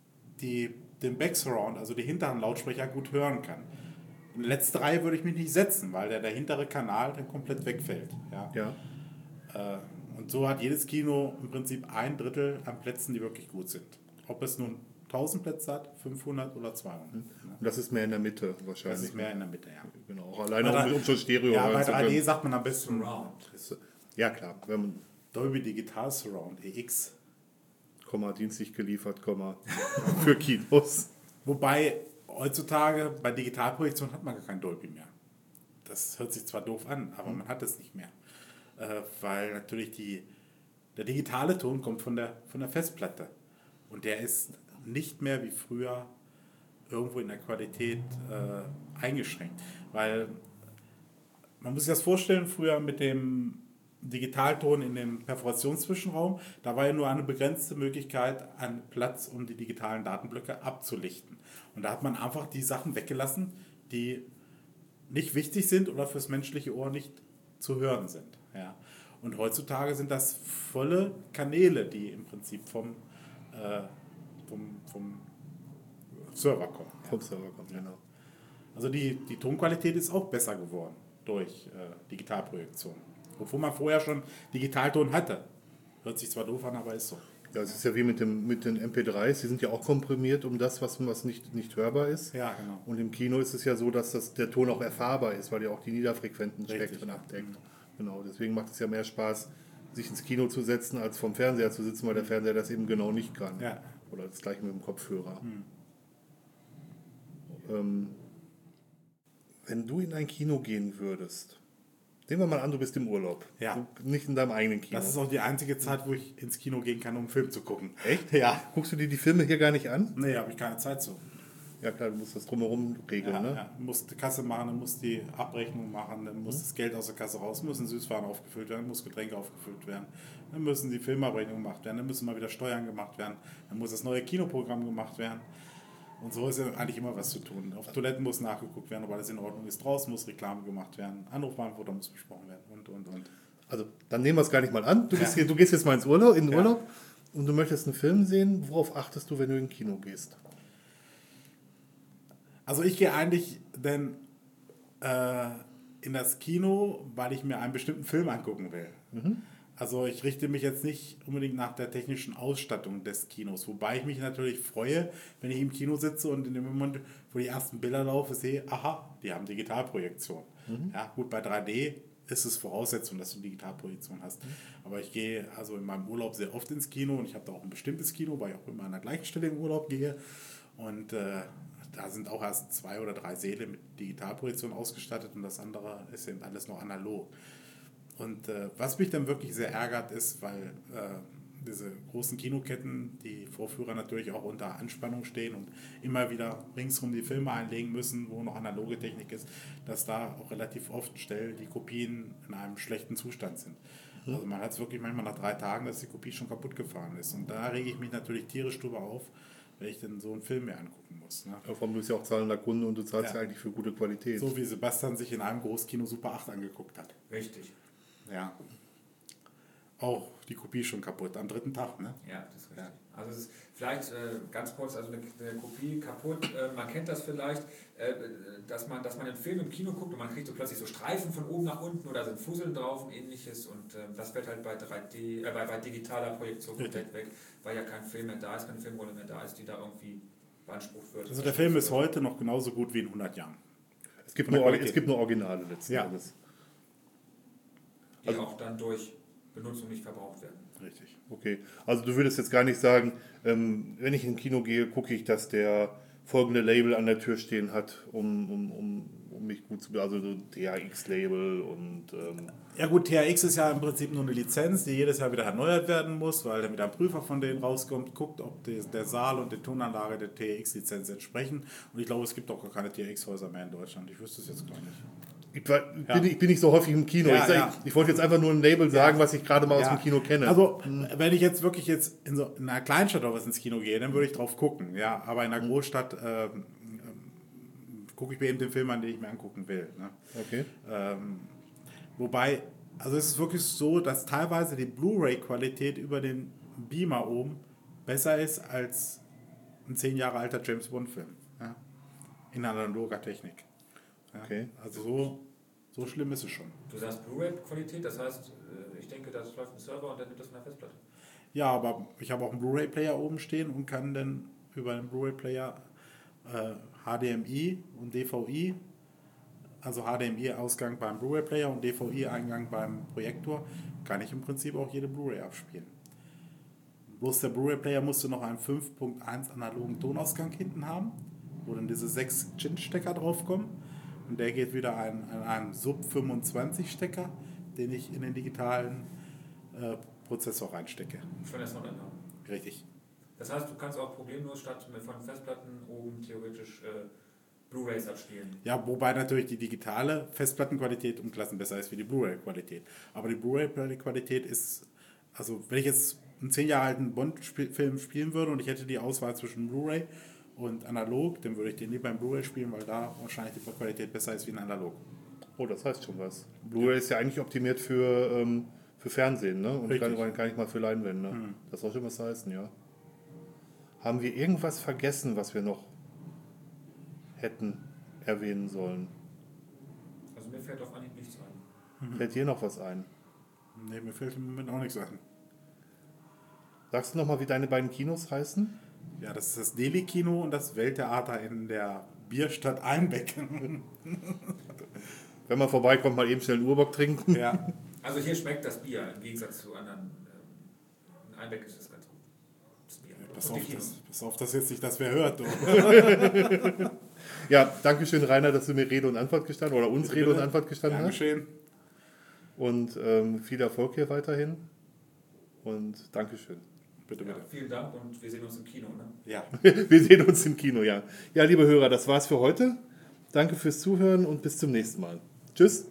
die, den Backsurround, also die hinteren Lautsprecher, gut hören kann. In die letzte Reihe würde ich mich nicht setzen, weil der, der hintere Kanal dann komplett wegfällt. Ja. Ja. Äh, und so hat jedes Kino im Prinzip ein Drittel an Plätzen, die wirklich gut sind. Ob es nun tausend Plätze hat, fünfhundert oder zweihundert. Und das ist mehr in der Mitte wahrscheinlich. Das ist mehr in der Mitte, ja. Genau, auch alleine Bei um, um schon Stereo Ja, hören bei zu drei D können. sagt man am besten Surround. Ja, klar. Wenn man, Dolby Digital Surround, E X. Komma, dienstlich geliefert, Komma, für Kinos. Wobei heutzutage bei Digitalprojektion hat man gar kein Dolby mehr. Das hört sich zwar doof an, aber man hat es nicht mehr. Äh, weil natürlich die, der digitale Ton kommt von der, von der Festplatte. Und der ist nicht mehr wie früher irgendwo in der Qualität äh, eingeschränkt. Weil man muss sich das vorstellen, früher mit dem Digitalton in dem Perforationszwischenraum, da war ja nur eine begrenzte Möglichkeit an Platz, um die digitalen Datenblöcke abzulichten. Und da hat man einfach die Sachen weggelassen, die nicht wichtig sind oder fürs menschliche Ohr nicht zu hören sind. Ja. Und heutzutage sind das volle Kanäle, die im Prinzip vom, äh, vom, vom Server kommen. Vom Server kommt, genau. Also die, die Tonqualität ist auch besser geworden durch äh, Digitalprojektion. Obwohl man vorher schon Digitalton hatte. Hört sich zwar doof an, aber ist so. Ja, es ist ja wie mit, dem, mit den M P dreis, die sind ja auch komprimiert um das, was, was nicht, nicht hörbar ist. Ja, genau. Und im Kino ist es ja so, dass das, der Ton auch erfahrbar ist, weil ja auch die niederfrequenten Richtig. Spektren abdeckt. Genau, deswegen macht es ja mehr Spaß, sich ins Kino zu setzen, als vom Fernseher zu sitzen, weil der Fernseher das eben genau nicht kann. Ja. Oder das gleiche mit dem Kopfhörer. Ähm, wenn du in ein Kino gehen würdest, nehmen wir mal an, du bist im Urlaub. Ja. Du, nicht in deinem eigenen Kino. Das ist auch die einzige Zeit, wo ich ins Kino gehen kann, um einen Film zu gucken. Echt? Ja. Guckst du dir die Filme hier gar nicht an? Nee, habe ich keine Zeit zu. Ja klar, du musst das drumherum regeln, Ja, ne? ja. Du musst die Kasse machen, dann musst die Abrechnung machen, dann muss das Geld aus der Kasse raus, müssen Süßwaren aufgefüllt werden, muss Getränke aufgefüllt werden, dann müssen die Filmabrechnungen gemacht werden, dann müssen mal wieder Steuern gemacht werden, dann muss das neue Kinoprogramm gemacht werden. Und so ist ja eigentlich immer was zu tun. Auf Toiletten muss nachgeguckt werden, ob alles in Ordnung ist. Draußen muss Reklame gemacht werden. Anrufbeantworter muss besprochen werden und, und, und. Also, dann nehmen wir es gar nicht mal an. Du, bist Ja. hier, du gehst jetzt mal ins Urlaub, in den Ja. Urlaub und du möchtest einen Film sehen. Worauf achtest du, wenn du in Kino gehst? Also ich gehe eigentlich denn äh, in das Kino, weil ich mir einen bestimmten Film angucken will. Also ich richte mich jetzt nicht unbedingt nach der technischen Ausstattung des Kinos, wobei ich mich natürlich freue, wenn ich im Kino sitze und in dem Moment, wo die ersten Bilder laufen, sehe, aha, die haben Digitalprojektion. Ja, gut, bei drei D ist es Voraussetzung, dass du Digitalprojektion hast. Aber ich gehe also in meinem Urlaub sehr oft ins Kino und ich habe da auch ein bestimmtes Kino, weil ich auch immer an der gleichen Stelle im Urlaub gehe. Und äh, da sind auch erst zwei oder drei Säle mit Digitalprojektion ausgestattet und das andere ist eben alles noch analog. Und äh, was mich dann wirklich sehr ärgert ist, weil äh, diese großen Kinoketten, die Vorführer natürlich auch unter Anspannung stehen und immer wieder ringsrum die Filme einlegen müssen, wo noch analoge Technik ist, dass da auch relativ oft schnell die Kopien in einem schlechten Zustand sind. Also man hat es wirklich manchmal nach drei Tagen, dass die Kopie schon kaputt gefahren ist. Und da rege ich mich natürlich tierisch drüber auf, wenn ich denn so einen Film mir angucken muss. Ne? Ja, vor allem, du bist ja auch zahlender Kunde und du zahlst ja, Ja. eigentlich für gute Qualität. So wie Sebastian sich in einem Großkino Super acht angeguckt hat. Richtig. Ja. Auch die Kopie schon kaputt. Am dritten Tag, ne? Ja, das ist richtig. Ja. Also es ist vielleicht äh, ganz kurz, also eine, eine Kopie kaputt, äh, man kennt das vielleicht, äh, dass, man, dass man einen Film im Kino guckt und man kriegt so plötzlich so Streifen von oben nach unten oder sind Fusseln drauf und ähnliches und äh, das fällt halt bei drei D, äh, bei, bei digitaler Projektion komplett weg, weil ja kein Film mehr da ist, keine Filmrolle mehr da ist, die da irgendwie beansprucht wird. Also der Film ist heute noch genauso gut wie in hundert Jahren. Es gibt, Von der nur, Qualität. es gibt nur Originale letzten Ja. Endes. Die Also- auch dann durch Benutzung nicht verbraucht werden. Richtig. Okay, also du würdest jetzt gar nicht sagen, ähm, wenn ich in ein Kino gehe, gucke ich, dass der folgende Label an der Tür stehen hat, um, um, um, um mich gut zu... Also so T H X-Label und... Ähm, Ja gut, T H X ist ja im Prinzip nur eine Lizenz, die jedes Jahr wieder erneuert werden muss, weil dann wieder ein Prüfer von denen rauskommt, guckt, ob die, der Saal und die Tonanlage der T H X-Lizenz entsprechen. Und ich glaube, es gibt auch gar keine T H X-Häuser mehr in Deutschland. Ich wüsste es jetzt gar nicht. ich, war, Ja. bin, ich bin nicht so häufig im Kino. Ja, ich, sag, ja. ich, ich wollte jetzt einfach nur ein Label sagen, was ich gerade mal aus Ja. dem Kino kenne. Also, wenn ich jetzt wirklich jetzt in, so, in einer Kleinstadt oder was ins Kino gehe, dann würde ich drauf gucken. Ja, aber in einer Großstadt ähm, ähm, gucke ich mir eben den Film an, den ich mir angucken will. Ne? Okay. Ähm, wobei, also es ist wirklich so, dass teilweise die Blu-ray-Qualität über den Beamer oben besser ist als ein zehn Jahre alter James Bond-Film. Ja? In analoger Technik. Ja? Okay. Also so, so schlimm ist es schon. Du sagst Blu-ray-Qualität, das heißt, äh, ich denke, das läuft im Server und dann nimmt das von der Festplatte. Ja, aber ich habe auch einen Blu-ray-Player oben stehen und kann dann über den Blu-ray-Player äh, H D M I und D V I, also H D M I-Ausgang beim Blu-ray-Player und D V I-Eingang beim Projektor, kann ich im Prinzip auch jede Blu-ray abspielen. Bloß der Blu-ray-Player musste noch einen fünf Punkt eins analogen Tonausgang hinten haben, wo dann diese sechs Chin-Stecker draufkommen. Und der geht wieder an, an einen Sub fünfundzwanzig Stecker, den ich in den digitalen äh, Prozessor reinstecke. Von der Soundanlage. Richtig. Das heißt, du kannst auch problemlos statt mit von Festplatten oben theoretisch äh, Blu-rays abspielen. Ja, wobei natürlich die digitale Festplattenqualität um Klassen besser ist wie die Blu-ray-Qualität. Aber die Blu-ray-Qualität ist, also wenn ich jetzt einen zehn Jahre alten Bond-Film spielen würde und ich hätte die Auswahl zwischen Blu-ray und analog, dann würde ich den lieber beim Blu-ray spielen, weil da wahrscheinlich die Qualität besser ist wie in analog. Oh, das heißt schon was. Blu-ray ist ja eigentlich optimiert für, ähm, für Fernsehen, ne? Und gar, Richtig. gar nicht mal für Leinwände. Ne? Hm. Das soll schon was heißen, ja. Haben wir irgendwas vergessen, was wir noch hätten erwähnen sollen? Also mir fällt auf Anhieb nichts ein. Fällt dir noch was ein? Nee, mir fällt im Moment auch nichts ein. Sagst du nochmal, wie deine beiden Kinos heißen? Ja, das ist das Deli-Kino und das Welttheater in der Bierstadt Einbeck. Wenn man vorbeikommt, mal eben schnell einen Urbock trinken. Ja, Also hier schmeckt das Bier im Gegensatz zu anderen. Ähm, in Einbeck ist das ganz gut. Das Bier. pass Und die auf, Kinos. das, pass auf, dass jetzt nicht das wer hört. Du. Ja, danke schön, Rainer, dass du mir Rede und Antwort gestanden oder uns Bitte, Rede und bitte. Antwort gestanden Gern hast. geschehen. Und ähm, viel Erfolg hier weiterhin. Und Dankeschön. Bitte, Ja, bitte. vielen Dank und wir sehen uns im Kino. Ne? Ja. Wir sehen uns im Kino, ja. Ja, liebe Hörer, das war's für heute. Danke fürs Zuhören und bis zum nächsten Mal. Tschüss.